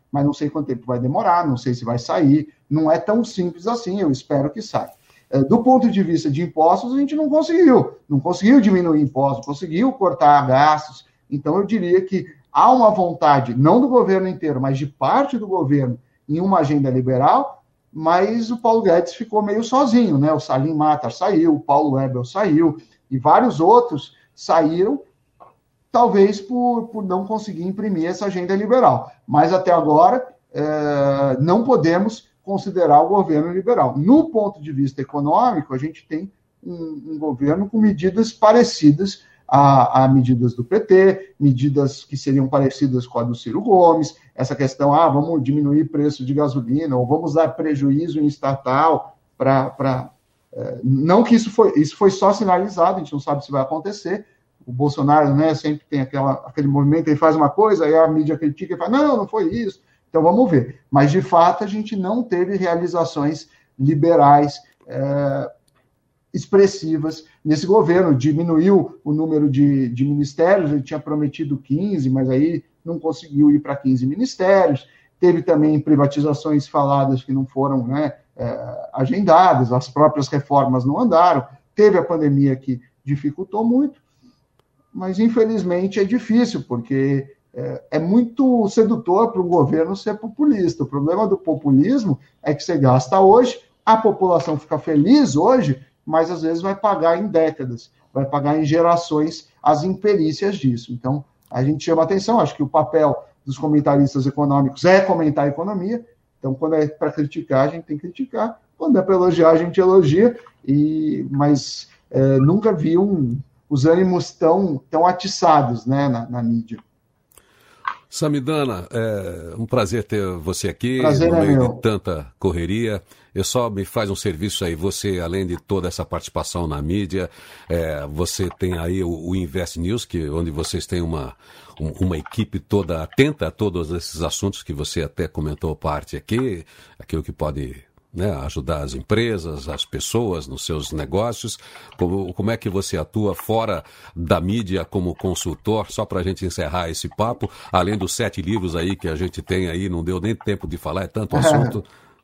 mas não sei quanto tempo vai demorar, não sei se vai sair, não é tão simples assim, eu espero que saia. Do ponto de vista de impostos, a gente não conseguiu, não conseguiu diminuir impostos, conseguiu cortar gastos, então eu diria que há uma vontade, não do governo inteiro, mas de parte do governo, em uma agenda liberal, mas o Paulo Guedes ficou meio sozinho, né? O Salim Matar saiu, o Paulo Webel saiu, e vários outros saíram, talvez por, por não conseguir imprimir essa agenda liberal. Mas até agora, é, não podemos considerar o governo liberal. No ponto de vista econômico, a gente tem um, um governo com medidas parecidas a, a medidas do P T, medidas que seriam parecidas com a do Ciro Gomes, essa questão, ah, vamos diminuir o preço de gasolina, ou vamos dar prejuízo em estatal para... É, não que isso foi, isso foi só sinalizado, a gente não sabe se vai acontecer. O Bolsonaro, né, sempre tem aquela, aquele movimento, ele faz uma coisa, aí a mídia critica e fala, não, não foi isso. Então vamos ver. Mas, de fato, a gente não teve realizações liberais é, expressivas nesse governo. Diminuiu o número de, de ministérios, ele tinha prometido quinze, mas aí não conseguiu ir para quinze ministérios. Teve também privatizações faladas que não foram, né, é, agendadas, as próprias reformas não andaram. Teve a pandemia que dificultou muito, mas, infelizmente, é difícil, porque é, é muito sedutor para o governo ser populista. O problema do populismo é que você gasta hoje, a população fica feliz hoje, mas, às vezes, vai pagar em décadas, vai pagar em gerações as imperícias disso. Então, a gente chama atenção, acho que o papel dos comentaristas econômicos é comentar a economia, então, quando é para criticar, a gente tem que criticar, quando é para elogiar, a gente elogia, e, mas é, nunca vi um... os ânimos tão, tão atiçados, né, na, na mídia. Samidana, é um prazer ter você aqui, prazer no é meio meu. de tanta correria. Eu só me faz um serviço aí, você, além de toda essa participação na mídia, é, você tem aí o, o Invest News, que, onde vocês têm uma, um, uma equipe toda atenta a todos esses assuntos que você até comentou parte aqui, aquilo que pode... né, ajudar as empresas, as pessoas nos seus negócios. Como, como é que você atua fora da mídia como consultor? Só para a gente encerrar esse papo, além dos sete livros aí que a gente tem aí, não deu nem tempo de falar, é tanto assunto.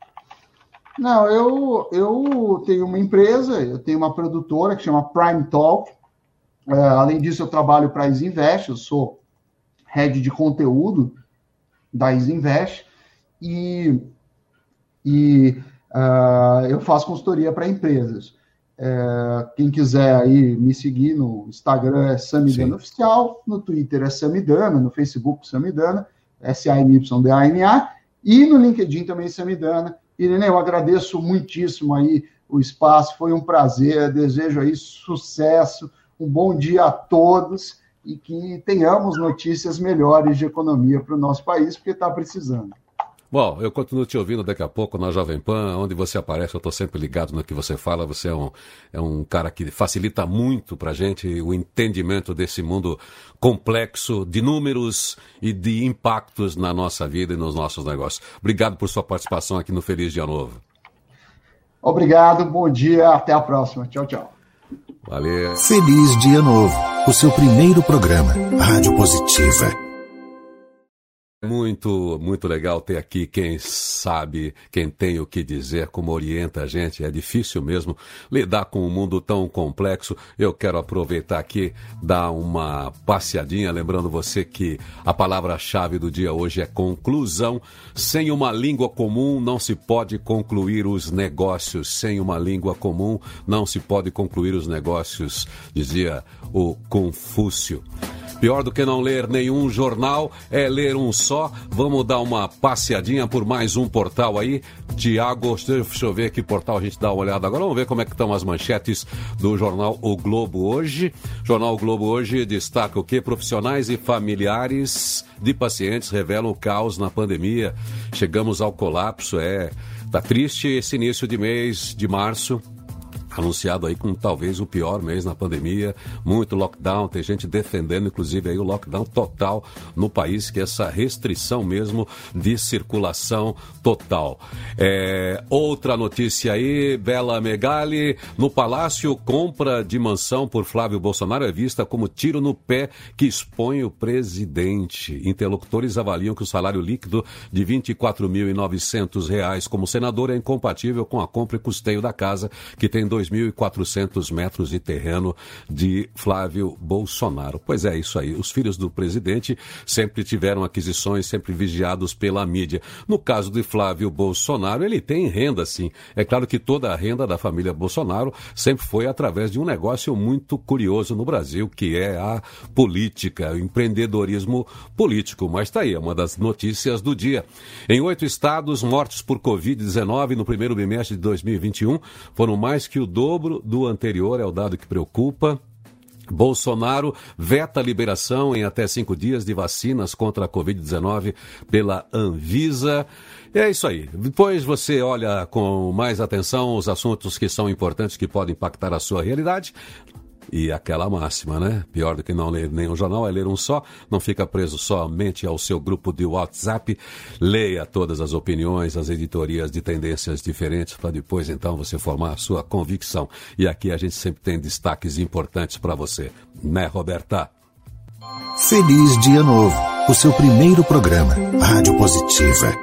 Não, eu, eu tenho uma empresa, eu tenho uma produtora que chama Prime Talk. É, além disso, eu trabalho para a Isinvest, eu sou head de conteúdo da Isinvest e... e Uh, eu faço consultoria para empresas. Uh, quem quiser aí me seguir no Instagram é Samidana Oficial, no Twitter é Samidana, no Facebook Samidana, S A M Y D A N A, e no LinkedIn também Samidana. Irene, eu agradeço muitíssimo aí o espaço, foi um prazer, desejo aí sucesso, um bom dia a todos e que tenhamos notícias melhores de economia para o nosso país, porque está precisando. Bom, eu continuo te ouvindo daqui a pouco na Jovem Pan, onde você aparece, eu estou sempre ligado no que você fala, você é um, é um cara que facilita muito para a gente o entendimento desse mundo complexo de números e de impactos na nossa vida e nos nossos negócios. Obrigado por sua participação aqui no Feliz Dia Novo. Obrigado, bom dia, até a próxima. Tchau, tchau. Valeu. Feliz Dia Novo, o seu primeiro programa, Rádio Positiva. Muito, muito legal ter aqui quem sabe, quem tem o que dizer, como orienta a gente. É difícil mesmo lidar com um mundo tão complexo. Eu quero aproveitar aqui, dar uma passeadinha, lembrando você que a palavra-chave do dia hoje é conclusão. Sem uma língua comum não se pode concluir os negócios. Sem uma língua comum não se pode concluir os negócios, dizia o Confúcio. Pior do que não ler nenhum jornal é ler um só. Vamos dar uma passeadinha por mais um portal aí. Tiago, deixa eu ver que portal a gente dá uma olhada agora. Vamos ver como é que estão as manchetes do jornal O Globo hoje. Jornal O Globo hoje destaca o quê? Profissionais e familiares de pacientes revelam o caos na pandemia. Chegamos ao colapso, é. Tá triste esse início de mês de março. anunciado aí como talvez o pior mês na pandemia, muito lockdown, tem gente defendendo inclusive aí o lockdown total no país, que é essa restrição mesmo de circulação total. É, outra notícia aí, Bela Megali, no Palácio, compra de mansão por Flávio Bolsonaro é vista como tiro no pé que expõe o presidente. Interlocutores avaliam que o salário líquido de vinte e quatro mil e novecentos reais como senador é incompatível com a compra e custeio da casa, que tem dois mil e quatrocentos metros de terreno de Flávio Bolsonaro. Pois é, isso aí. Os filhos do presidente sempre tiveram aquisições, sempre vigiados pela mídia. No caso de Flávio Bolsonaro, ele tem renda, sim. É claro que toda a renda da família Bolsonaro sempre foi através de um negócio muito curioso no Brasil, que é a política, o empreendedorismo político. Mas está aí, é uma das notícias do dia. Em oito estados, mortos por covid dezenove no primeiro bimestre de dois mil e vinte e um foram mais que o dobro do anterior, é o dado que preocupa. Bolsonaro veta a liberação em até cinco dias de vacinas contra a covid dezenove pela Anvisa. É isso aí. Depois você olha com mais atenção os assuntos que são importantes, que podem impactar a sua realidade. E aquela máxima, né? Pior do que não ler nenhum jornal é ler um só. Não fica preso somente ao seu grupo de WhatsApp. Leia todas as opiniões, as editorias de tendências diferentes, para depois, então, você formar a sua convicção. E aqui a gente sempre tem destaques importantes para você. Né, Roberta? Feliz Dia Novo, o seu primeiro programa, Rádio Positiva.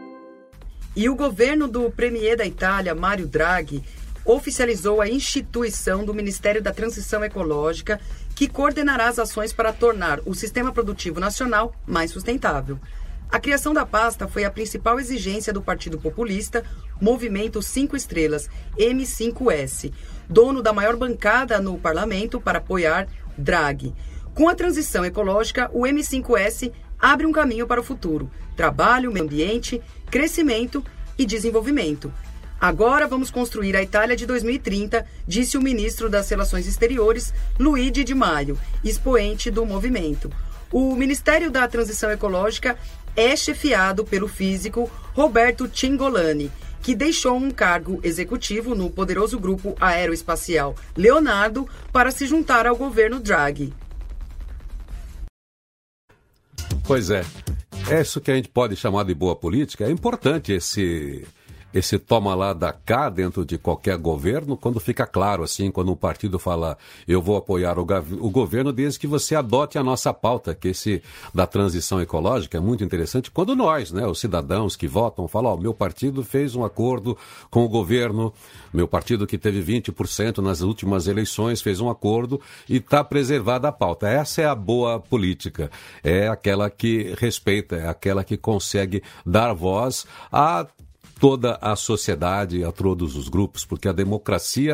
E o governo do premier da Itália, Mario Draghi, oficializou a instituição do Ministério da Transição Ecológica, que coordenará as ações para tornar o sistema produtivo nacional mais sustentável. A criação da pasta foi a principal exigência do partido populista Movimento Cinco Estrelas, M cinco S, dono da maior bancada no parlamento para apoiar Draghi. Com a transição ecológica, o M cinco S abre um caminho para o futuro: trabalho, meio ambiente, crescimento e desenvolvimento. Agora vamos construir a Itália de dois mil e trinta, disse o ministro das Relações Exteriores, Luigi Di Maio, expoente do movimento. O Ministério da Transição Ecológica é chefiado pelo físico Roberto Cingolani, que deixou um cargo executivo no poderoso grupo aeroespacial Leonardo para se juntar ao governo Draghi. Pois é, é isso que a gente pode chamar de boa política. É importante esse... esse toma lá da cá dentro de qualquer governo, quando fica claro, assim, quando um partido fala, eu vou apoiar o, o governo desde que você adote a nossa pauta, que esse da transição ecológica é muito interessante, quando nós, né, os cidadãos que votam, falam, ó, meu partido fez um acordo com o governo, meu partido que teve vinte por cento nas últimas eleições fez um acordo e está preservada a pauta. Essa é a boa política, é aquela que respeita, é aquela que consegue dar voz a toda a sociedade, a todos os grupos, porque a democracia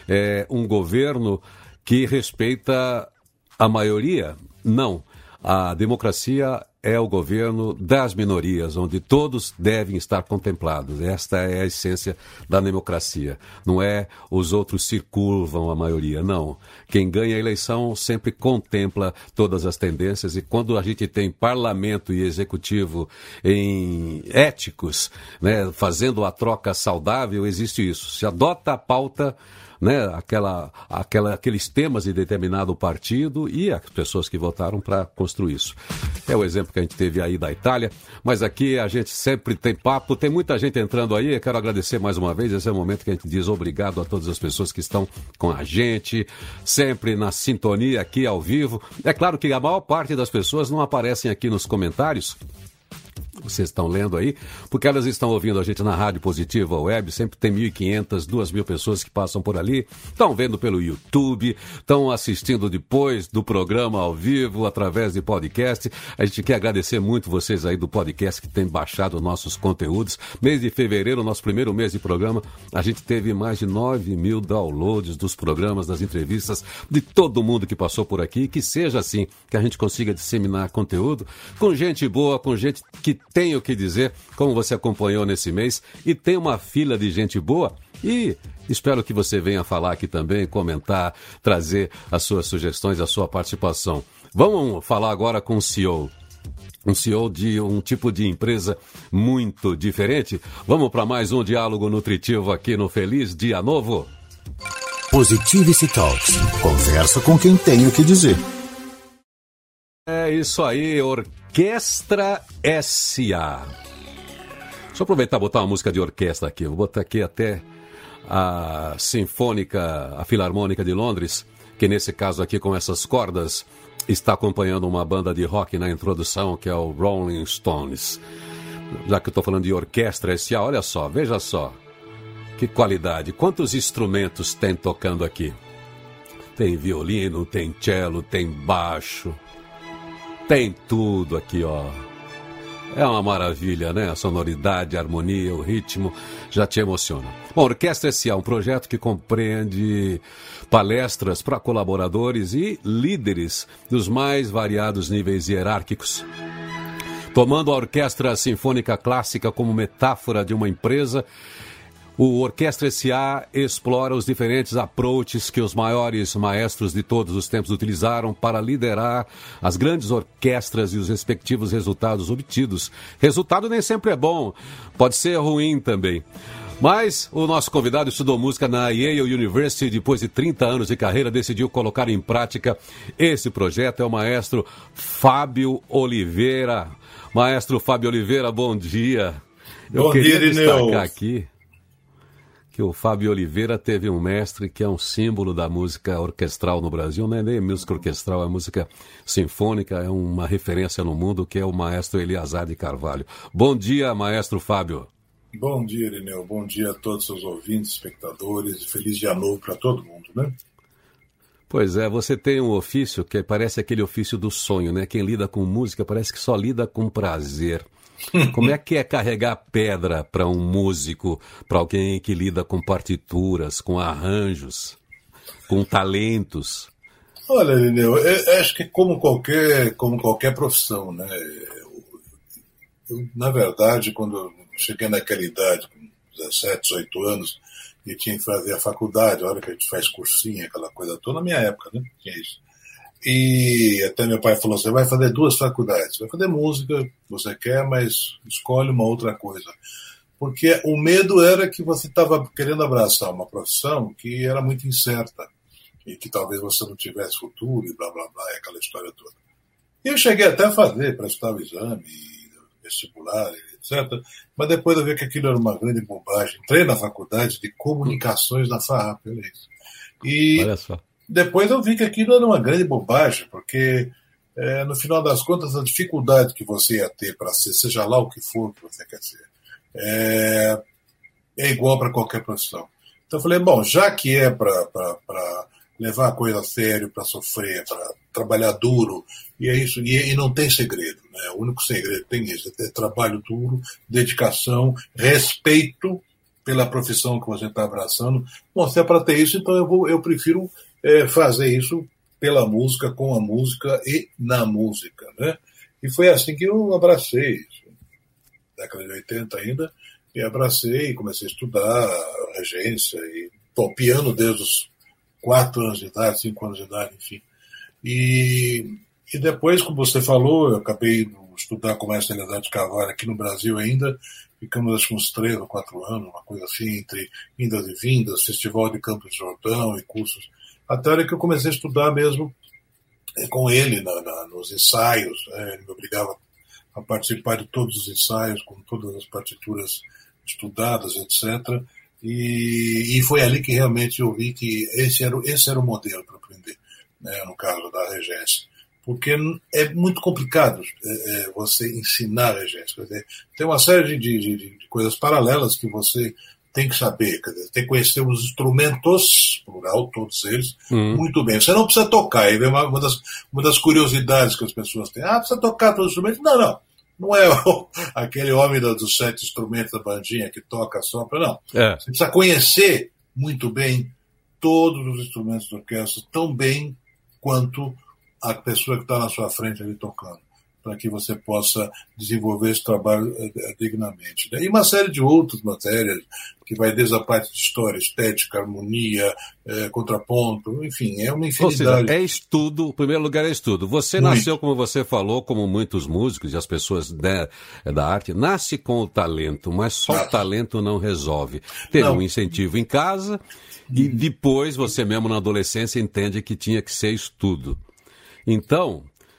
é um governo que respeita a maioria? Não. A democracia é o governo das minorias, onde todos devem estar contemplados. Esta é a essência da democracia. Não é os outros circunvam a maioria, não. Quem ganha a eleição sempre contempla todas as tendências, e quando a gente tem parlamento e executivo em éticos, né, fazendo a troca saudável, existe isso. Se adota a pauta, né, aquela, aquela, aqueles temas de determinado partido e as pessoas que votaram para construir isso. É o exemplo que a gente teve aí da Itália, mas aqui a gente sempre tem papo, tem muita gente entrando aí, eu quero agradecer mais uma vez, esse é o momento que a gente diz obrigado a todas as pessoas que estão com a gente, sempre na sintonia aqui ao vivo. É claro que a maior parte das pessoas não aparecem aqui nos comentários, vocês estão lendo aí, porque elas estão ouvindo a gente na Rádio Positiva Web, sempre tem mil e quinhentas, duas mil pessoas que passam por ali, estão vendo pelo YouTube, estão assistindo depois do programa ao vivo, através de podcast. A gente quer agradecer muito vocês aí do podcast que têm baixado nossos conteúdos. Mês de fevereiro, nosso primeiro mês de programa, a gente teve mais de nove mil downloads dos programas, das entrevistas, de todo mundo que passou por aqui, que seja assim, que a gente consiga disseminar conteúdo com gente boa, com gente que tem o que dizer, como você acompanhou nesse mês, e tem uma fila de gente boa, e espero que você venha falar aqui também, comentar, trazer as suas sugestões, a sua participação. Vamos falar agora com o C E O. Um C E O de um tipo de empresa muito diferente. Vamos para mais um diálogo nutritivo aqui no Feliz Dia Novo. Positivity Talks. Conversa com quem tem o que dizer. É isso aí, Orquestra S A. Deixa eu aproveitar e botar uma música de orquestra aqui. Vou botar aqui até a Sinfônica, a Filarmônica de Londres, que nesse caso aqui com essas cordas está acompanhando uma banda de rock na introdução, que é o Rolling Stones. Já que eu estou falando de Orquestra S A, olha só, veja só. Que qualidade. Quantos instrumentos tem tocando aqui? Tem violino, tem cello, tem baixo. Tem tudo aqui, ó. É uma maravilha, né? A sonoridade, a harmonia, o ritmo, já te emociona. Bom, Orquestra S A, um projeto que compreende palestras para colaboradores e líderes dos mais variados níveis hierárquicos. Tomando a Orquestra Sinfônica Clássica como metáfora de uma empresa, o Orquestra S A explora os diferentes approaches que os maiores maestros de todos os tempos utilizaram para liderar as grandes orquestras e os respectivos resultados obtidos. Resultado nem sempre é bom, pode ser ruim também. Mas o nosso convidado estudou música na Yale University, depois de trinta anos de carreira, decidiu colocar em prática esse projeto. É o maestro Fábio Oliveira. Maestro Fábio Oliveira, bom dia. Eu bom queria dia, destacar Irineu. aqui que o Fábio Oliveira teve um mestre que é um símbolo da música orquestral no Brasil, não é nem música orquestral, é música sinfônica, é uma referência no mundo, que é o maestro Eleazar de Carvalho. Bom dia, maestro Fábio. Bom dia, Irineu. Bom dia a todos os seus ouvintes, espectadores, e feliz dia novo para todo mundo, né? Pois é, você tem um ofício que parece aquele ofício do sonho, né? Quem lida com música parece que só lida com prazer. Como é que é carregar pedra para um músico, para alguém que lida com partituras, com arranjos, com talentos? Olha, Irineu, eu acho que como qualquer, como qualquer profissão, né? Eu, eu, na verdade, quando eu cheguei naquela idade, com dezessete, dezoito anos, e tinha que fazer a faculdade, a hora que a gente faz cursinho, aquela coisa toda, na minha época, né? Tinha isso. E até meu pai falou, você vai fazer duas faculdades, vai fazer música, você quer, mas escolhe uma outra coisa. Porque o medo era que você estava querendo abraçar uma profissão que era muito incerta, e que talvez você não tivesse futuro, e blá, blá, blá, e aquela história toda. E eu cheguei até a fazer, prestar o exame, vestibular, etcétera, mas depois eu vi que aquilo era uma grande bobagem. Entrei na faculdade de comunicações da Farrap, olha isso. E olha só. Depois eu vi que aquilo era uma grande bobagem, porque é, no final das contas a dificuldade que você ia ter para ser, seja lá o que for que você quer ser, é, é igual para qualquer profissão. Então eu falei, bom, já que é para levar a coisa a sério, para sofrer, para trabalhar duro, e é isso, e, e não tem segredo, né? O único segredo que tem isso, é ter trabalho duro, dedicação, respeito pela profissão que você está abraçando. Bom, se é para ter isso, então eu, vou, eu prefiro é, fazer isso pela música, com a música e na música, né? E foi assim que eu abracei isso, década de oitenta ainda, e abracei, comecei a estudar regência, e bom, piano desde os quatro anos de idade, cinco anos de idade, enfim. E, e depois, como você falou, eu acabei de estudar com a mestre Eleazar de Carvalho aqui no Brasil ainda, ficamos acho que uns três ou quatro anos, uma coisa assim, entre indas e vindas, Festival de Campos de Jordão e cursos, até a hora que eu comecei a estudar mesmo com ele na, na, nos ensaios, né? Ele me obrigava a participar de todos os ensaios, com todas as partituras estudadas, etcétera. E, e foi ali que realmente eu vi que esse era, esse era o modelo para aprender, né, no caso da regência. Porque é muito complicado é, é, você ensinar regência. Quer dizer, tem uma série de, de, de coisas paralelas que você tem que saber, quer dizer, tem que conhecer os instrumentos, plural, todos eles, uhum. muito bem. Você não precisa tocar, aí vem uma, uma, das, uma das curiosidades que as pessoas têm. Ah, precisa tocar todos os instrumentos? Não, não. Não é o, aquele homem dos sete instrumentos da bandinha que toca, sopra, não. É. Você precisa conhecer muito bem todos os instrumentos da orquestra, tão bem quanto a pessoa que está na sua frente ali tocando. para que você possa desenvolver esse trabalho dignamente. Né? E uma série de outras matérias, que vai desde a parte de história, estética, harmonia, é, contraponto, enfim, é uma infinidade. Ou seja, é estudo, em primeiro lugar é estudo. Você Muito. nasceu, como você falou, como muitos músicos e as pessoas, né, da arte, nasce com o talento, mas só Nossa. o talento não resolve. Teve não. um incentivo em casa e depois você mesmo na adolescência entende que tinha que ser estudo. Então,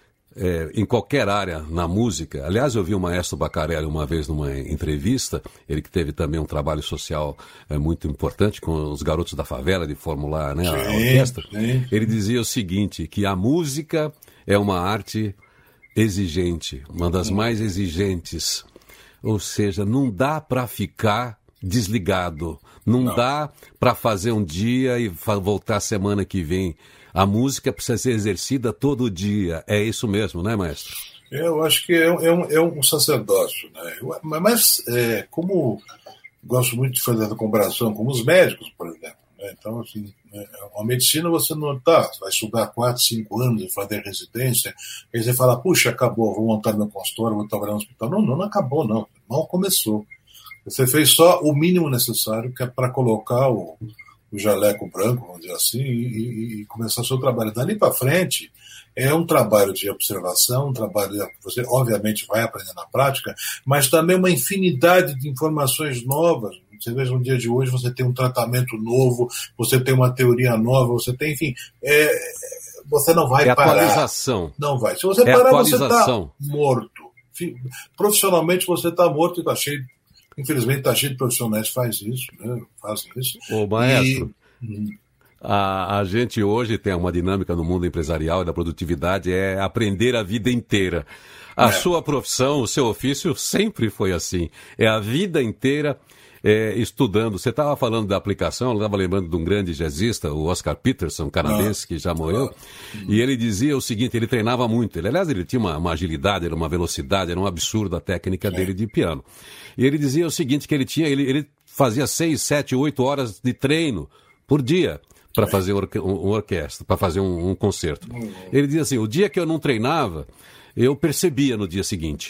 é, em qualquer área na música, aliás, eu vi o maestro Bacarelli uma vez numa entrevista, ele que teve também um trabalho social é, muito importante com os garotos da favela de formular, né, a sim, orquestra. Sim. Ele dizia o seguinte, que a música é uma arte exigente, uma das mais exigentes, ou seja, não dá para ficar desligado, não, não. dá para fazer um dia e voltar semana que vem. A música precisa ser exercida todo dia. É isso mesmo, né, maestro? Eu acho que é, é, um, é um sacerdócio, né? Mas, é, como gosto muito de fazer a comparação com os médicos, por exemplo. Né? Então, assim, a medicina você não tá, você vai estudar quatro, cinco anos e fazer residência, aí você fala, puxa, acabou, vou montar meu consultório, vou trabalhar no hospital. Não, não, não acabou, não. Mal começou. Você fez só o mínimo necessário que é para colocar o... o jaleco branco, vamos dizer assim, e, e, e começar o seu trabalho. Dali para frente, é um trabalho de observação, um trabalho que você, obviamente, vai aprender na prática, mas também uma infinidade de informações novas. Você veja, no dia de hoje, você tem um tratamento novo, você tem uma teoria nova, você tem, enfim, é, você não vai é parar. É atualização. Não vai. Se você é parar, você está morto. Profissionalmente, você está morto e está cheio de Infelizmente, está cheio de profissionais que faz isso, né? fazem isso. Ô, maestro, e... a, a gente hoje tem uma dinâmica no mundo empresarial e da produtividade, é aprender a vida inteira. A é. sua profissão, o seu ofício sempre foi assim. É a vida inteira é, estudando. Você estava falando da aplicação, eu estava lembrando de um grande jazzista, o Oscar Peterson, canadense, ah. que já morreu, ah. e ele dizia o seguinte, ele treinava muito. Ele, aliás, ele tinha uma, uma agilidade, era uma velocidade, era um absurdo a técnica é. dele de piano. E ele dizia o seguinte, que ele tinha, ele, ele fazia seis, sete, oito horas de treino por dia para fazer um, um orquestra, para fazer um, um concerto. Uhum. Ele dizia assim, o dia que eu não treinava, eu percebia no dia seguinte.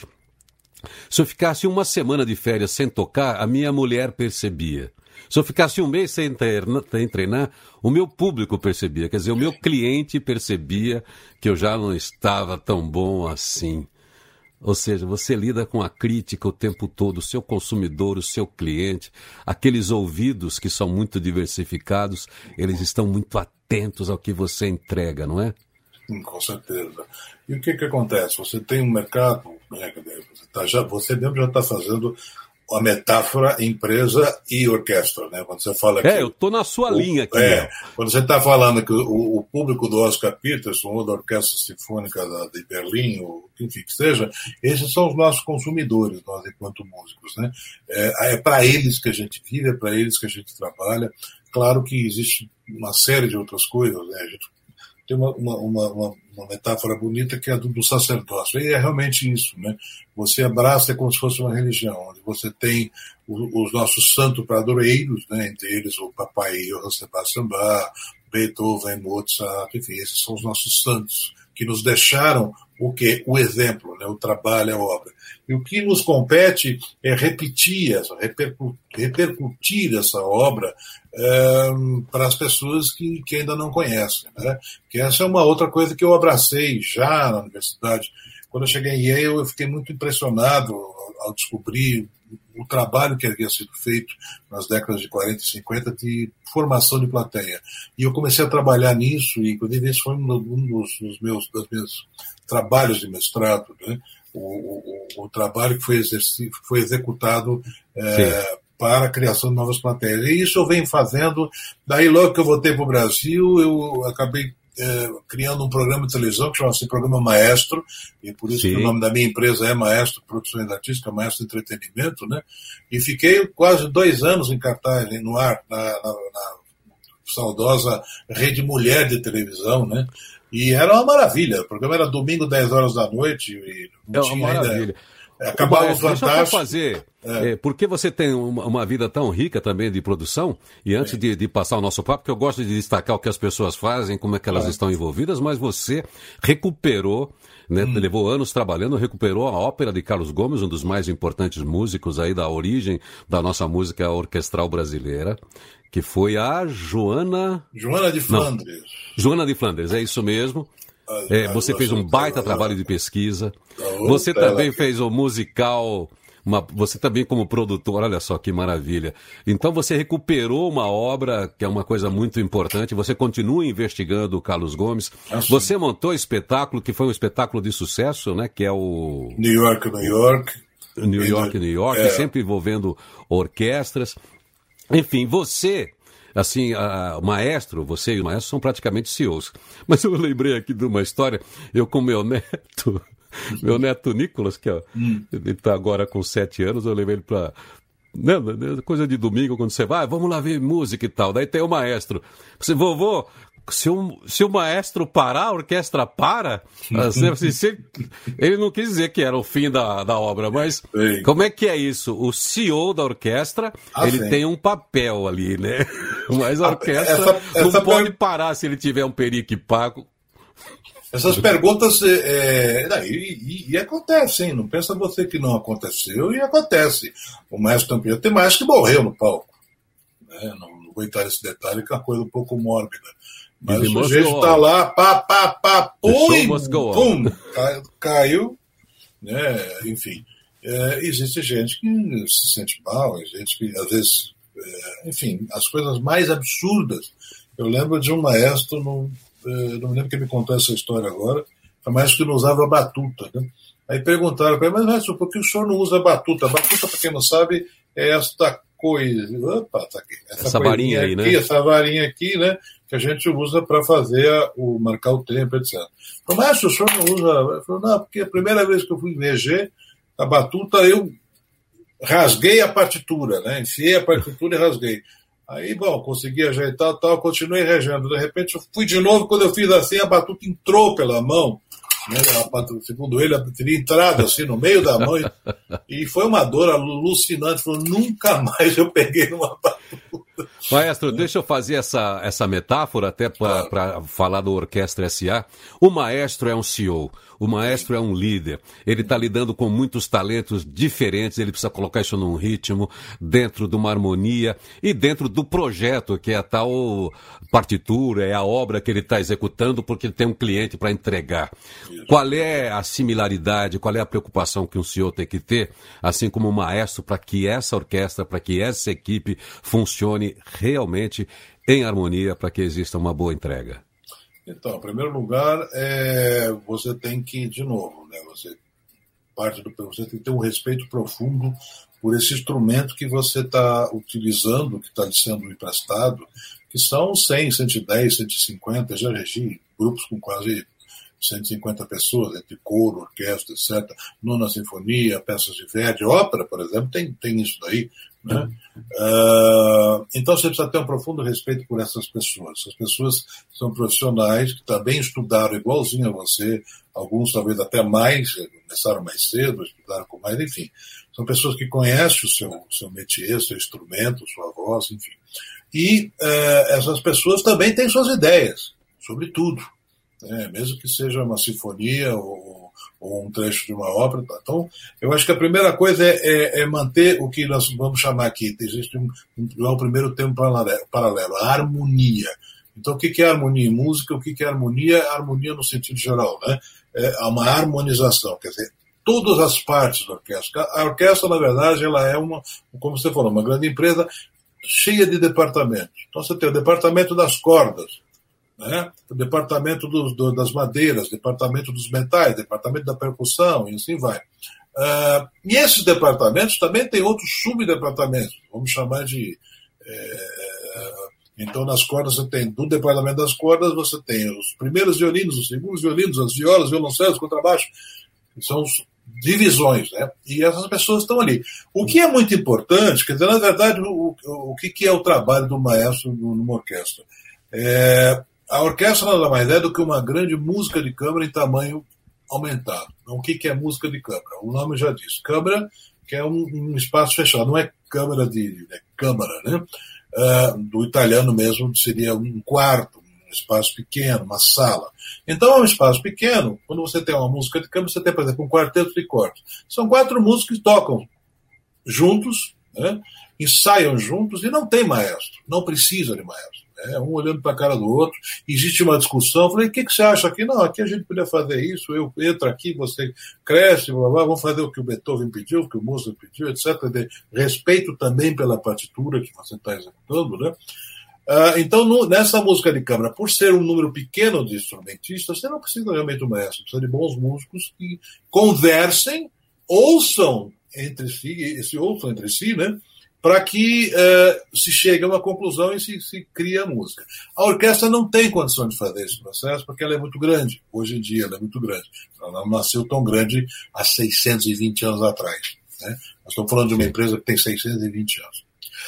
Se eu ficasse uma semana de férias sem tocar, a minha mulher percebia. Se eu ficasse um mês sem, treina, sem treinar, o meu público percebia. Quer dizer, o meu cliente percebia que eu já não estava tão bom assim. Ou seja, você lida com a crítica o tempo todo, o seu consumidor, o seu cliente, aqueles ouvidos que são muito diversificados, eles estão muito atentos ao que você entrega, não é? Sim, com certeza. E o que que acontece? Você tem um mercado, né, você, tá já, você mesmo já está fazendo a metáfora empresa e orquestra, né? Quando você fala que é, eu estou na sua o, linha aqui. É, quando você está falando que o, o público do Oscar Peterson ou da Orquestra Sinfônica da, de Berlim, ou enfim que seja, esses são os nossos consumidores, nós enquanto músicos, né? É, é para eles que a gente vive, é para eles que a gente trabalha. Claro que existe uma série de outras coisas, né? A gente tem uma, uma, uma, uma metáfora bonita que é a do, do sacerdócio. E é realmente isso, né? Você abraça, é como se fosse uma religião, onde você tem o, os nossos santos padroeiros, né? Entre eles o Papai Johann Sebastian Bach, Beethoven, Mozart, enfim, esses são os nossos santos, que nos deixaram o quê? O exemplo, né? O trabalho, a obra. E o que nos compete é repetir, essa, repercutir, repercutir essa obra é, para as pessoas que, que ainda não conhecem, né? Que essa é uma outra coisa que eu abracei já na universidade. Quando eu cheguei em Yale, eu fiquei muito impressionado ao descobrir o trabalho que havia sido feito nas décadas de quarenta e cinquenta de formação de plateia. E eu comecei a trabalhar nisso, e inclusive esse foi um dos, dos meus, dos meus trabalhos de mestrado, né? O, o, o trabalho que foi, exercido, foi executado é, para a criação de novas plateias. E isso eu venho fazendo, daí logo que eu voltei para o Brasil, eu acabei é, criando um programa de televisão que chama-se Programa Maestro, e por isso Sim. que o nome da minha empresa é Maestro Produções Artísticas, Maestro Entretenimento, né? E fiquei quase dois anos em cartaz, no ar, na, na, na saudosa Rede Mulher de televisão, né? E era uma maravilha. O programa era domingo, dez horas da noite. E não é uma tinha maravilha. Ainda... Acabaram Mas, fantástico. deixa eu fazer. É. É, porque você tem uma, uma vida tão rica também de produção, e antes é. de, de passar o nosso papo, que eu gosto de destacar o que as pessoas fazem, como é que elas é. estão envolvidas, mas você recuperou, né, hum. levou anos trabalhando, recuperou a ópera de Carlos Gomes, um dos mais importantes músicos aí da origem da nossa música orquestral brasileira, que foi a Joana... Joana de Flandres. Não. Joana de Flandres, é isso mesmo. É, você fez um baita trabalho de pesquisa. Você também fez o musical, uma, você também como produtor, olha só que maravilha. Então você recuperou uma obra que é uma coisa muito importante, você continua investigando o Carlos Gomes. Assim. Você montou espetáculo, que foi um espetáculo de sucesso, né? Que é o... New York, New York. New York, New York, é. sempre envolvendo orquestras. Enfim, você... Assim, a, o maestro, você e o maestro são praticamente C E Os. Mas eu lembrei aqui de uma história, eu com meu neto, meu neto Nicolas, que ó, hum. ele está agora com sete anos, eu levei ele para... Né, coisa de domingo, quando você vai, vamos lá ver música e tal. Daí tem o maestro. Você, vovô, se o, se o maestro parar, a orquestra para. Assim, se, ele não quis dizer que era o fim da, da obra, mas sim. Como é que é isso? O C E O da orquestra, ah, ele sim. tem um papel ali, né? Mas a orquestra essa, essa não pode per... parar se ele tiver um periquipago. Essas perguntas, é, é, e, e, e acontecem, não pensa você que não aconteceu, e acontece. O maestro Tampinha tem maestro que morreu no palco. Né? Não, não vou entrar nesse detalhe, que é uma coisa um pouco mórbida. Mas o sujeito está lá, pá, pá, pá, pum, pum, caiu, caiu, né? Enfim. É, existe gente que se sente mal, gente que às vezes, é, enfim, as coisas mais absurdas. Eu lembro de um maestro, no, é, não me lembro quem me contou essa história agora, um maestro que não usava batuta, né? Aí perguntaram para ele, mas maestro, por que o senhor não usa batuta? Batuta, para quem não sabe, é esta coisa, opa, tá aqui, essa, essa varinha aí, aqui, né? Essa varinha aqui, né? Que a gente usa para fazer o marcar o tempo, etcétera. Falei, mas o senhor não usa? Eu falei, não, porque a primeira vez que eu fui reger a batuta, eu rasguei a partitura, né? Enfiei a partitura e rasguei. Aí, bom, consegui ajeitar e tal, continuei regendo. De repente, eu fui de novo, quando eu fiz assim, a batuta entrou pela mão. Né? Segundo ele, teria entrado assim no meio da mão. E, e foi uma dor alucinante. Falou, nunca mais eu peguei numa batuta. Maestro, deixa eu fazer essa, essa metáfora até para claro. falar do Orquestra S A. O maestro é um C E O, o maestro é um líder. Ele está lidando com muitos talentos diferentes, ele precisa colocar isso num ritmo, dentro de uma harmonia e dentro do projeto, que é a tal partitura, é a obra que ele está executando, porque ele tem um cliente para entregar. Qual é a similaridade, qual é a preocupação que um C E O tem que ter, assim como o maestro, para que essa orquestra, para que essa equipe funcione realmente em harmonia, para que exista uma boa entrega? Então, em primeiro lugar, é, você tem que, de novo, né, você, parte do, você tem que ter um respeito profundo por esse instrumento que você está utilizando, que está lhe sendo emprestado, que são cem, cento e dez, cento e cinquenta, já regi grupos com quase cento e cinquenta pessoas, entre coro, orquestra, etcétera. Nona sinfonia, peças de Verdi, ópera, por exemplo, tem, tem isso daí. Né? Uh, então você precisa ter um profundo respeito por essas pessoas. Essas pessoas são profissionais que também estudaram igualzinho a você, alguns talvez até mais, começaram mais cedo, estudaram com mais, enfim. São pessoas que conhecem o seu, seu métier, seu instrumento, sua voz, enfim. E uh, essas pessoas também têm suas ideias sobre tudo. É, mesmo que seja uma sinfonia ou, ou um trecho de uma ópera. Então, eu acho que a primeira coisa é, é, é manter o que nós vamos chamar aqui, existe um, um, um primeiro termo paralelo, a harmonia. Então, o que é harmonia em música? O que é harmonia? Harmonia no sentido geral, né? É uma harmonização, quer dizer, todas as partes da orquestra. A orquestra, na verdade, ela é uma, como você falou, uma grande empresa cheia de departamentos. Então, você tem o departamento das cordas, né? O departamento dos, do, das madeiras, departamento dos metais, departamento da percussão, e assim vai. Uh, e esses departamentos também têm outros subdepartamentos, vamos chamar de... É, então, nas cordas, você tem, do departamento das cordas, você tem os primeiros violinos, os segundos violinos, as violas, violoncelos, contrabaixo, que são os divisões, né? E essas pessoas estão ali. O que é muito importante, quer dizer, na verdade, o, o, o que é o trabalho do maestro numa orquestra? É... A orquestra nada mais é do que uma grande música de câmara em tamanho aumentado. Então, o que, que é música de câmara? O nome já diz. Câmara, que é um, um espaço fechado, não é câmara de é câmara, né? Uh, do italiano mesmo seria um quarto, um espaço pequeno, uma sala. Então é um espaço pequeno. Quando você tem uma música de câmara, você tem, por exemplo, um quarteto de cordas. São quatro músicos que tocam juntos, né? Ensaiam juntos e não tem maestro, não precisa de maestro. É, um olhando para a cara do outro, existe uma discussão. Eu falei, o que, que você acha aqui? Não, aqui a gente podia fazer isso, eu entro aqui, você cresce, blá, blá, vamos fazer o que o Beethoven pediu, o que o Mozart pediu, etcétera. De respeito também pela partitura que você está executando, né? Ah, então, no, nessa música de câmara, por ser um número pequeno de instrumentistas, você não precisa realmente de um maestro, precisa de bons músicos que conversem, ouçam entre si, se ouçam entre si, né? Para que uh, se chegue a uma conclusão e se, se crie a música. A orquestra não tem condição de fazer esse processo porque ela é muito grande. Hoje em dia ela é muito grande. Ela não nasceu tão grande há seiscentos e vinte anos atrás, né? Nós estamos falando de uma empresa que tem seiscentos e vinte anos.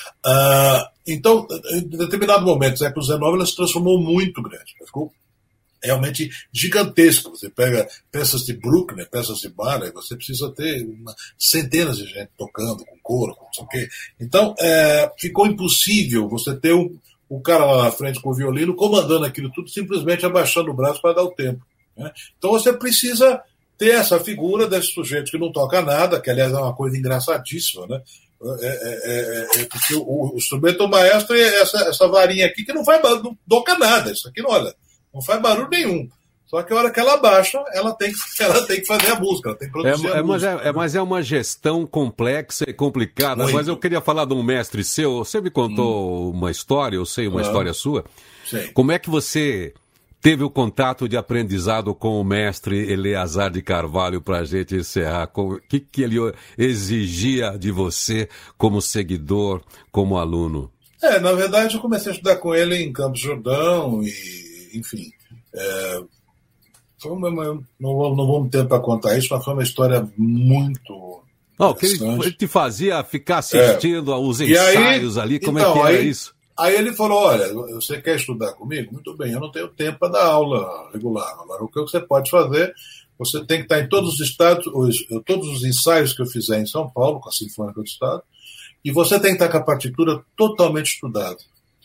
Uh, então, em determinado momento, no século dezenove, ela se transformou muito grande. Ela ficou realmente gigantesco. Você pega peças de Bruckner, peças de Mahler, você precisa ter uma, centenas de gente tocando, com coro, com não sei o quê. Então, é, ficou impossível você ter o um, um cara lá na frente com o violino comandando aquilo tudo, simplesmente abaixando o braço para dar o tempo, né? Então você precisa ter essa figura desse sujeito que não toca nada, que aliás é uma coisa engraçadíssima, né? É, é, é, é porque o, o instrumento maestro é essa, essa varinha aqui que não faz, não toca nada. Isso aqui não, olha, não faz barulho nenhum. Só que a hora que ela baixa, ela tem que, ela tem que fazer a música, ela tem que produzir é, a é, música. Mas é, é, mas é uma gestão complexa e complicada. Muito. Mas eu queria falar de um mestre seu. Você me contou hum. uma história, eu sei uma ah. história sua. Sim. Como é que você teve o contato de aprendizado com o mestre Eleazar de Carvalho para a gente encerrar? O que, que ele exigia de você como seguidor, como aluno? É, na verdade eu comecei a estudar com ele em Campos do Jordão e, enfim... É... Foi uma, uma, não, não vamos ter para contar isso, mas foi uma história muito. Não, que ele, ele te fazia ficar assistindo é. aos ensaios aí, ali, como então, é que era aí, isso? Aí ele falou: olha, você quer estudar comigo? Muito bem, eu não tenho tempo para dar aula regular. Agora, o que você pode fazer, você tem que estar em todos os estados, os, todos os ensaios que eu fizer em São Paulo, com a Sinfônica do Estado, e você tem que estar com a partitura totalmente estudada.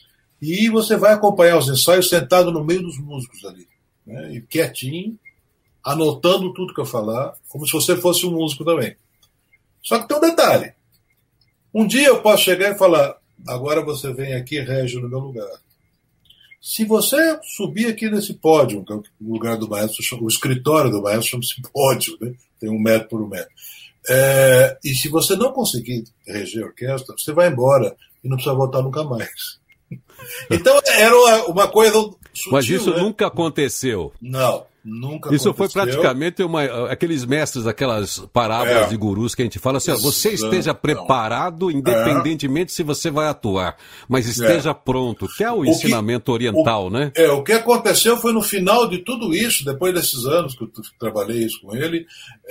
E você vai acompanhar os ensaios sentado no meio dos músicos ali. Né, e quietinho, anotando tudo que eu falar, como se você fosse um músico também. Só que tem um detalhe. Um dia eu posso chegar e falar: agora você vem aqui e rege no meu lugar. Se você subir aqui nesse pódio, que é o lugar do maestro, o escritório do maestro chama-se pódio, né? Tem um metro por um metro. É, e se você não conseguir reger a orquestra, você vai embora e não precisa voltar nunca mais. Então era uma, uma coisa sutil, mas isso, né? Nunca aconteceu. Não, nunca isso aconteceu. Foi praticamente uma, aqueles mestres, aquelas parábolas é. de gurus que a gente fala assim: ó, você esteja preparado, independentemente é. se você vai atuar, mas esteja é. pronto, que é o, o ensinamento que, oriental, o, né? É, o que aconteceu foi no final de tudo isso, depois desses anos que eu trabalhei isso com ele,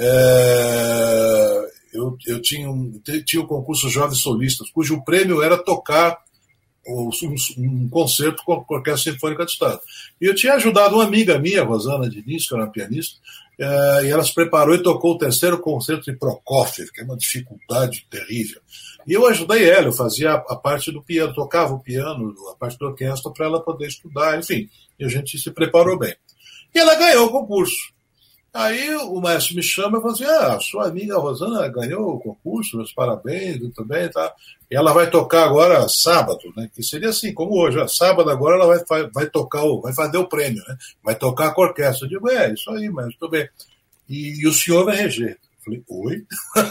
é, eu, eu tinha um, tinha o concurso Jovens Solistas, cujo prêmio era tocar Um, um concerto com a Orquestra Sinfônica do Estado. E eu tinha ajudado uma amiga minha, Rosana Diniz, que era uma pianista, eh, e ela se preparou e tocou o terceiro concerto de Prokofiev, que é uma dificuldade terrível. E eu ajudei ela, eu fazia a, a parte do piano, tocava o piano, a parte da orquestra, para ela poder estudar, enfim. E a gente se preparou bem. E ela ganhou o concurso. Aí o maestro me chama e fala assim: ah, sua amiga Rosana ganhou o concurso, meus parabéns, muito bem, tá? E ela vai tocar agora sábado, né? Que seria assim, como hoje, ó, sábado agora ela vai, vai tocar, o, vai fazer o prêmio, né? Vai tocar com a orquestra. Eu digo: é, isso aí, mas tudo bem. E, e o senhor vai reger. Eu falei: oi?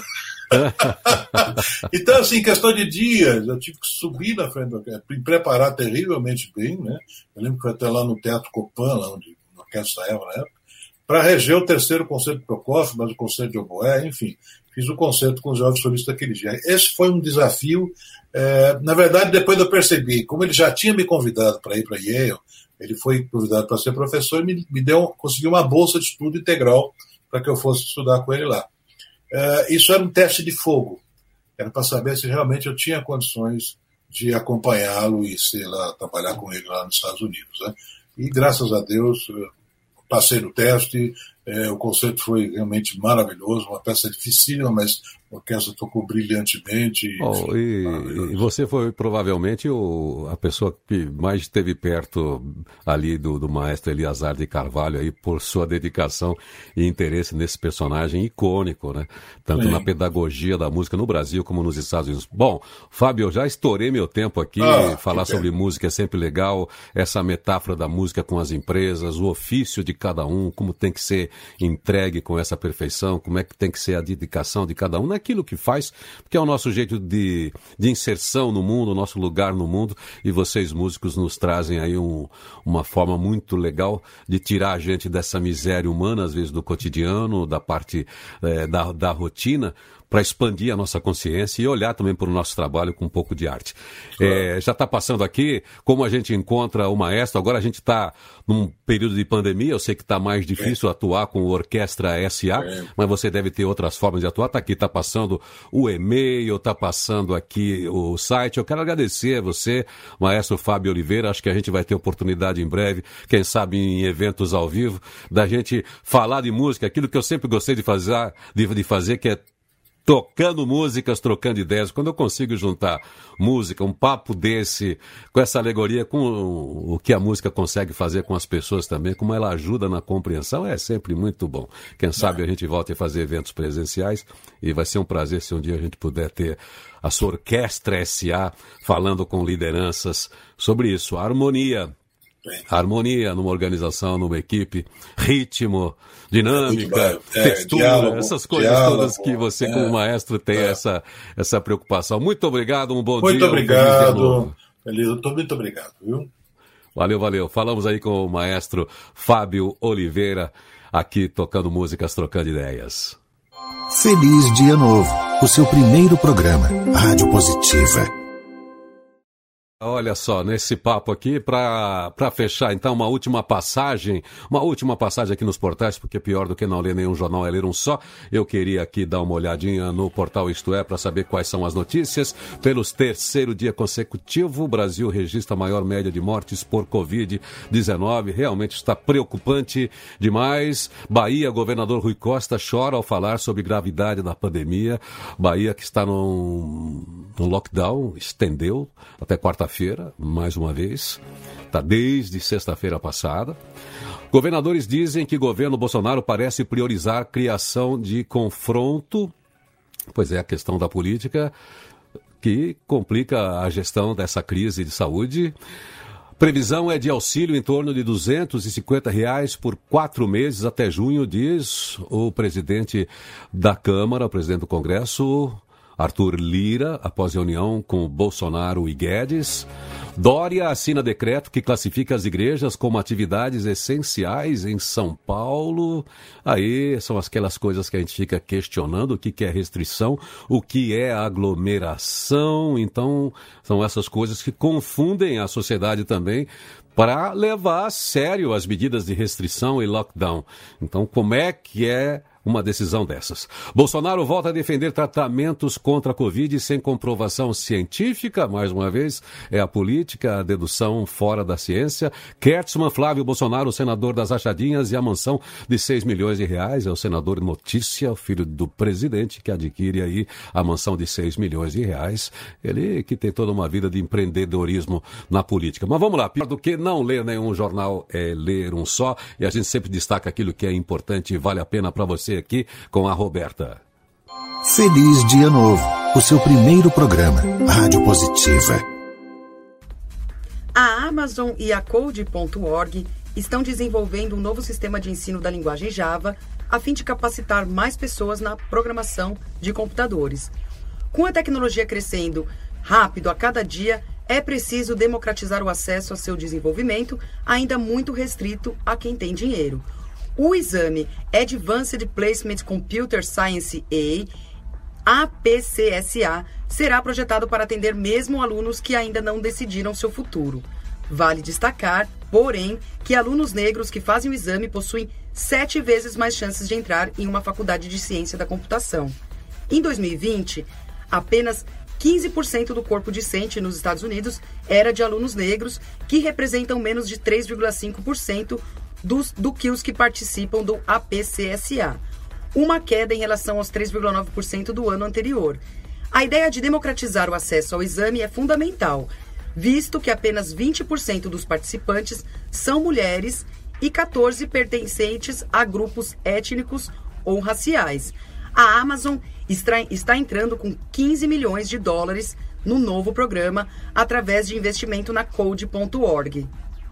Então, assim, questão de dias, eu tive que subir na frente da orquestra, me preparar terrivelmente bem, né? Eu lembro que foi até lá no Teatro Copan, lá onde a orquestra estava na época, para reger o terceiro concerto de Prokofiev, mas o concerto de oboé, enfim, fiz o concerto com os jovens solistas daquele dia. Esse foi um desafio. É, na verdade, depois eu percebi, como ele já tinha me convidado para ir para Yale, ele foi convidado para ser professor e me, me deu, conseguiu uma bolsa de estudo integral para que eu fosse estudar com ele lá. É, isso era um teste de fogo. Era para saber se realmente eu tinha condições de acompanhá-lo e, sei lá, trabalhar com ele lá nos Estados Unidos. Né? E, graças a Deus, passei no teste, é, o concerto foi realmente maravilhoso, uma peça dificílima, mas a orquestra tocou brilhantemente. Oh, e, e você foi provavelmente o, a pessoa que mais esteve perto ali do, do maestro Eliazar de Carvalho, aí, por sua dedicação e interesse nesse personagem icônico, né? Tanto Sim. na pedagogia da música no Brasil como nos Estados Unidos. Bom, Fábio, eu já estourei meu tempo aqui, ah, falar sobre música é sempre legal, essa metáfora da música com as empresas, o ofício de cada um, como tem que ser entregue com essa perfeição, como é que tem que ser a dedicação de cada um, naquilo que faz, porque é o nosso jeito de, de inserção no mundo, o nosso lugar no mundo, e vocês músicos nos trazem aí um, uma forma muito legal de tirar a gente dessa miséria humana, às vezes do cotidiano, da parte é, da, da rotina, para expandir a nossa consciência e olhar também para o nosso trabalho com um pouco de arte. Claro. É, já está passando aqui, como a gente encontra o maestro, agora a gente está num período de pandemia, eu sei que está mais difícil é. atuar com o Orquestra S A, é. mas você deve ter outras formas de atuar. Está aqui, está passando o e-mail, está passando aqui o site. Eu quero agradecer a você, maestro Fábio Oliveira, acho que a gente vai ter oportunidade em breve, quem sabe em eventos ao vivo, da gente falar de música, aquilo que eu sempre gostei de fazer, de, de fazer que é tocando músicas, trocando ideias. Quando eu consigo juntar música, um papo desse, com essa alegoria, com o que a música consegue fazer com as pessoas também, como ela ajuda na compreensão, é sempre muito bom. Quem sabe a gente volta a fazer eventos presenciais e vai ser um prazer se um dia a gente puder ter a sua Orquestra S A falando com lideranças sobre isso. A harmonia. A harmonia numa organização, numa equipe, ritmo, dinâmica, é, textura, diálogo, essas coisas diálogo, todas que você, é, como maestro, tem é. essa, essa preocupação. Muito obrigado, um bom muito dia. Obrigado. Muito, muito obrigado, viu? Valeu, valeu. Falamos aí com o maestro Fábio Oliveira, aqui tocando músicas, trocando ideias. Feliz Dia Novo, o seu primeiro programa, Rádio Positiva. Olha só, nesse papo aqui, para fechar, então, uma última passagem, uma última passagem aqui nos portais, porque pior do que não ler nenhum jornal é ler um só. Eu queria aqui dar uma olhadinha no portal Isto É, para saber quais são as notícias. Pelos terceiro dia consecutivo, o Brasil registra a maior média de mortes por covid dezenove. Realmente está preocupante demais. Bahia, governador Rui Costa chora ao falar sobre gravidade da pandemia. Bahia que está no, no lockdown, estendeu até quarta-feira. Feira, mais uma vez, está desde sexta-feira passada. Governadores dizem que o governo Bolsonaro parece priorizar a criação de confronto, pois é, a questão da política que complica a gestão dessa crise de saúde. Previsão é de auxílio em torno de duzentos e cinquenta reais por quatro meses até junho, diz o presidente da Câmara, o presidente do Congresso, Arthur Lira, após reunião com Bolsonaro e Guedes. Dória assina decreto que classifica as igrejas como atividades essenciais em São Paulo. Aí são aquelas coisas que a gente fica questionando, o que, que é restrição, o que é aglomeração. Então, são essas coisas que confundem a sociedade também para levar a sério as medidas de restrição e lockdown. Então, como é que é uma decisão dessas? Bolsonaro volta a defender tratamentos contra a Covid sem comprovação científica. Mais uma vez, é a política, a dedução fora da ciência. Kertzmann, Flávio Bolsonaro, senador das rachadinhas e a mansão de seis milhões de reais. É o senador Notícia, o filho do presidente, que adquire aí a mansão de seis milhões de reais. Ele que tem toda uma vida de empreendedorismo na política. Mas vamos lá, pior do que não ler nenhum jornal é ler um só. E a gente sempre destaca aquilo que é importante e vale a pena para você aqui com a Roberta. Feliz Dia Novo, o seu primeiro programa, Rádio Positiva. A Amazon e a Code ponto org estão desenvolvendo um novo sistema de ensino da linguagem Java a fim de capacitar mais pessoas na programação de computadores. Com a tecnologia crescendo rápido a cada dia, é preciso democratizar o acesso a seu desenvolvimento, ainda muito restrito a quem tem dinheiro. O exame Advanced Placement Computer Science A, A P C S A, será projetado para atender mesmo alunos que ainda não decidiram seu futuro. Vale destacar, porém, que alunos negros que fazem o exame possuem sete vezes mais chances de entrar em uma faculdade de ciência da computação. Em dois mil e vinte, apenas quinze por cento do corpo discente nos Estados Unidos era de alunos negros, que representam menos de três vírgula cinco por cento dos, do que os que participam do A P C S A, uma queda em relação aos três vírgula nove por cento do ano anterior. A ideia de democratizar o acesso ao exame é fundamental, visto que apenas vinte por cento dos participantes são mulheres e quatorze por cento pertencentes a grupos étnicos ou raciais. A Amazon está entrando com quinze milhões de dólares no novo programa através de investimento na code ponto org.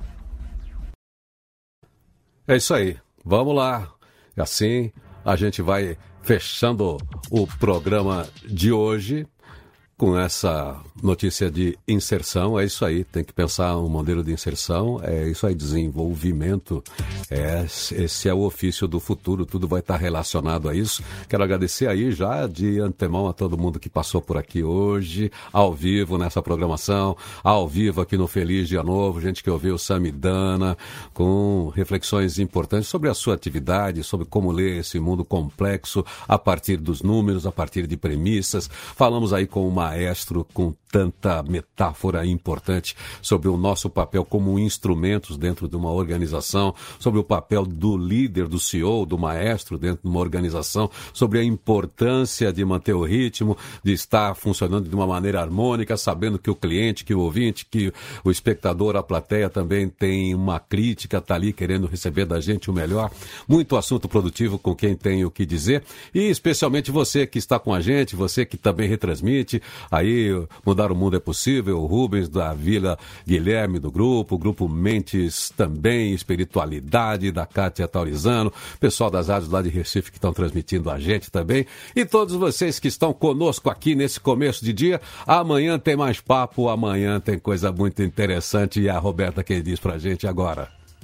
É isso aí. Vamos lá. Assim a gente vai fechando o programa de hoje com essa notícia de inserção. É isso aí, tem que pensar um modelo de inserção, é isso aí, desenvolvimento, é, esse é o ofício do futuro, tudo vai estar relacionado a isso. Quero agradecer aí já de antemão a todo mundo que passou por aqui hoje, ao vivo nessa programação, ao vivo aqui no Feliz Dia Novo, gente que ouviu Samidana, com reflexões importantes sobre a sua atividade, sobre como ler esse mundo complexo a partir dos números, a partir de premissas. Falamos aí com uma maestro com tanta metáfora importante sobre o nosso papel como instrumentos dentro de uma organização, sobre o papel do líder, do C E O, do maestro dentro de uma organização, sobre a importância de manter o ritmo, de estar funcionando de uma maneira harmônica, sabendo que o cliente, que o ouvinte, que o espectador, a plateia também tem uma crítica, está ali querendo receber da gente o melhor. Muito assunto produtivo com quem tem o que dizer e especialmente você que está com a gente, você que também retransmite. Aí, Mudar o Mundo é Possível, o Rubens da Vila Guilherme do grupo, o grupo Mentes também, Espiritualidade da Kátia Taurizano, pessoal das rádios lá de Recife que estão transmitindo a gente também, e todos vocês que estão conosco aqui nesse começo de dia. Amanhã tem mais papo, amanhã tem coisa muito interessante e a Roberta que diz pra gente agora.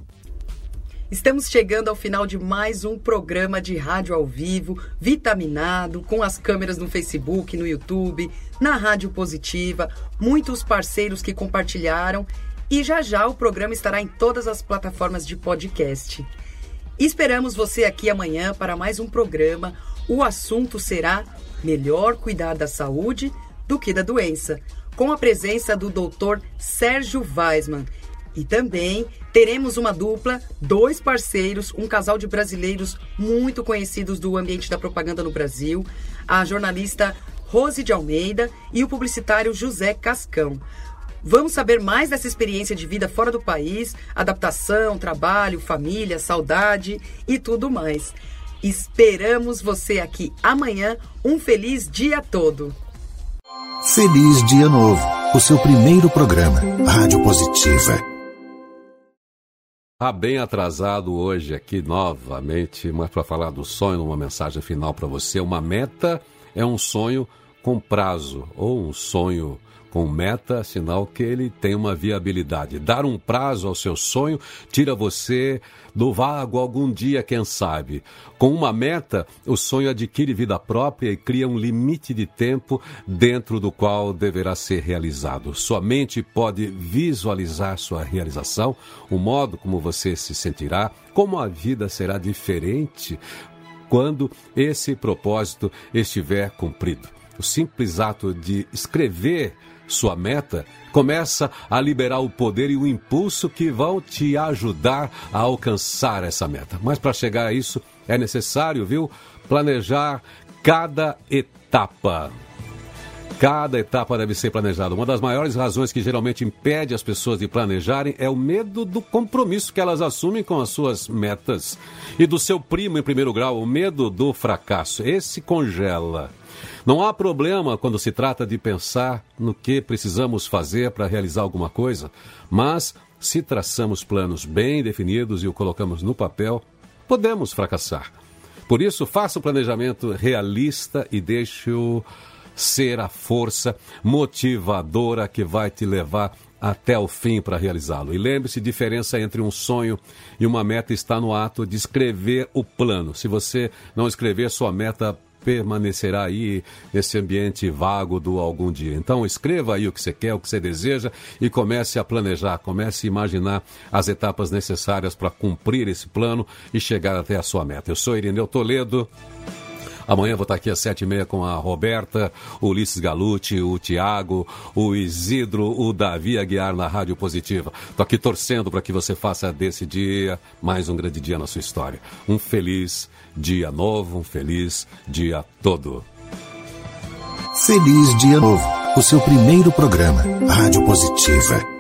Estamos chegando ao final de mais um programa de rádio ao vivo, vitaminado, com as câmeras no Facebook, no YouTube, na Rádio Positiva, muitos parceiros que compartilharam e já já o programa estará em todas as plataformas de podcast. Esperamos você aqui amanhã para mais um programa. O assunto será melhor cuidar da saúde do que da doença, com a presença do doutor Sérgio Weisman. E também teremos uma dupla, dois parceiros, um casal de brasileiros muito conhecidos do ambiente da propaganda no Brasil, a jornalista Rose de Almeida e o publicitário José Cascão. Vamos saber mais dessa experiência de vida fora do país, adaptação, trabalho, família, saudade e tudo mais. Esperamos você aqui amanhã. Um feliz dia todo! Feliz Dia Novo, o seu primeiro programa, Rádio Positiva. Tá bem atrasado hoje aqui novamente, mas para falar do sonho, uma mensagem final para você. Uma meta é um sonho com prazo, ou um sonho com meta, sinal que ele tem uma viabilidade. Dar um prazo ao seu sonho tira você do vago algum dia, quem sabe. Com uma meta, o sonho adquire vida própria e cria um limite de tempo dentro do qual deverá ser realizado. Sua mente pode visualizar sua realização, o modo como você se sentirá, como a vida será diferente quando esse propósito estiver cumprido. O simples ato de escrever sua meta começa a liberar o poder e o impulso que vão te ajudar a alcançar essa meta. Mas para chegar a isso é necessário, viu, planejar cada etapa. Cada etapa deve ser planejada. Uma das maiores razões que geralmente impede as pessoas de planejarem é o medo do compromisso que elas assumem com as suas metas. E do seu primo em primeiro grau, o medo do fracasso. Esse congela. Não há problema quando se trata de pensar no que precisamos fazer para realizar alguma coisa, mas se traçamos planos bem definidos e o colocamos no papel, podemos fracassar. Por isso, faça um planejamento realista e deixe-o ser a força motivadora que vai te levar até o fim para realizá-lo. E lembre-se, a diferença entre um sonho e uma meta está no ato de escrever o plano. Se você não escrever, sua meta permanecerá aí nesse ambiente vago do algum dia. Então escreva aí o que você quer, o que você deseja e comece a planejar, comece a imaginar as etapas necessárias para cumprir esse plano e chegar até a sua meta. Eu sou Irineu Toledo. Amanhã vou estar aqui às sete e meia com a Roberta, o Ulisses Galucci, o Tiago, o Isidro, o Davi Aguiar na Rádio Positiva. Estou aqui torcendo para que você faça desse dia mais um grande dia na sua história. Um feliz dia novo, um feliz dia todo. Feliz Dia Novo, o seu primeiro programa, Rádio Positiva.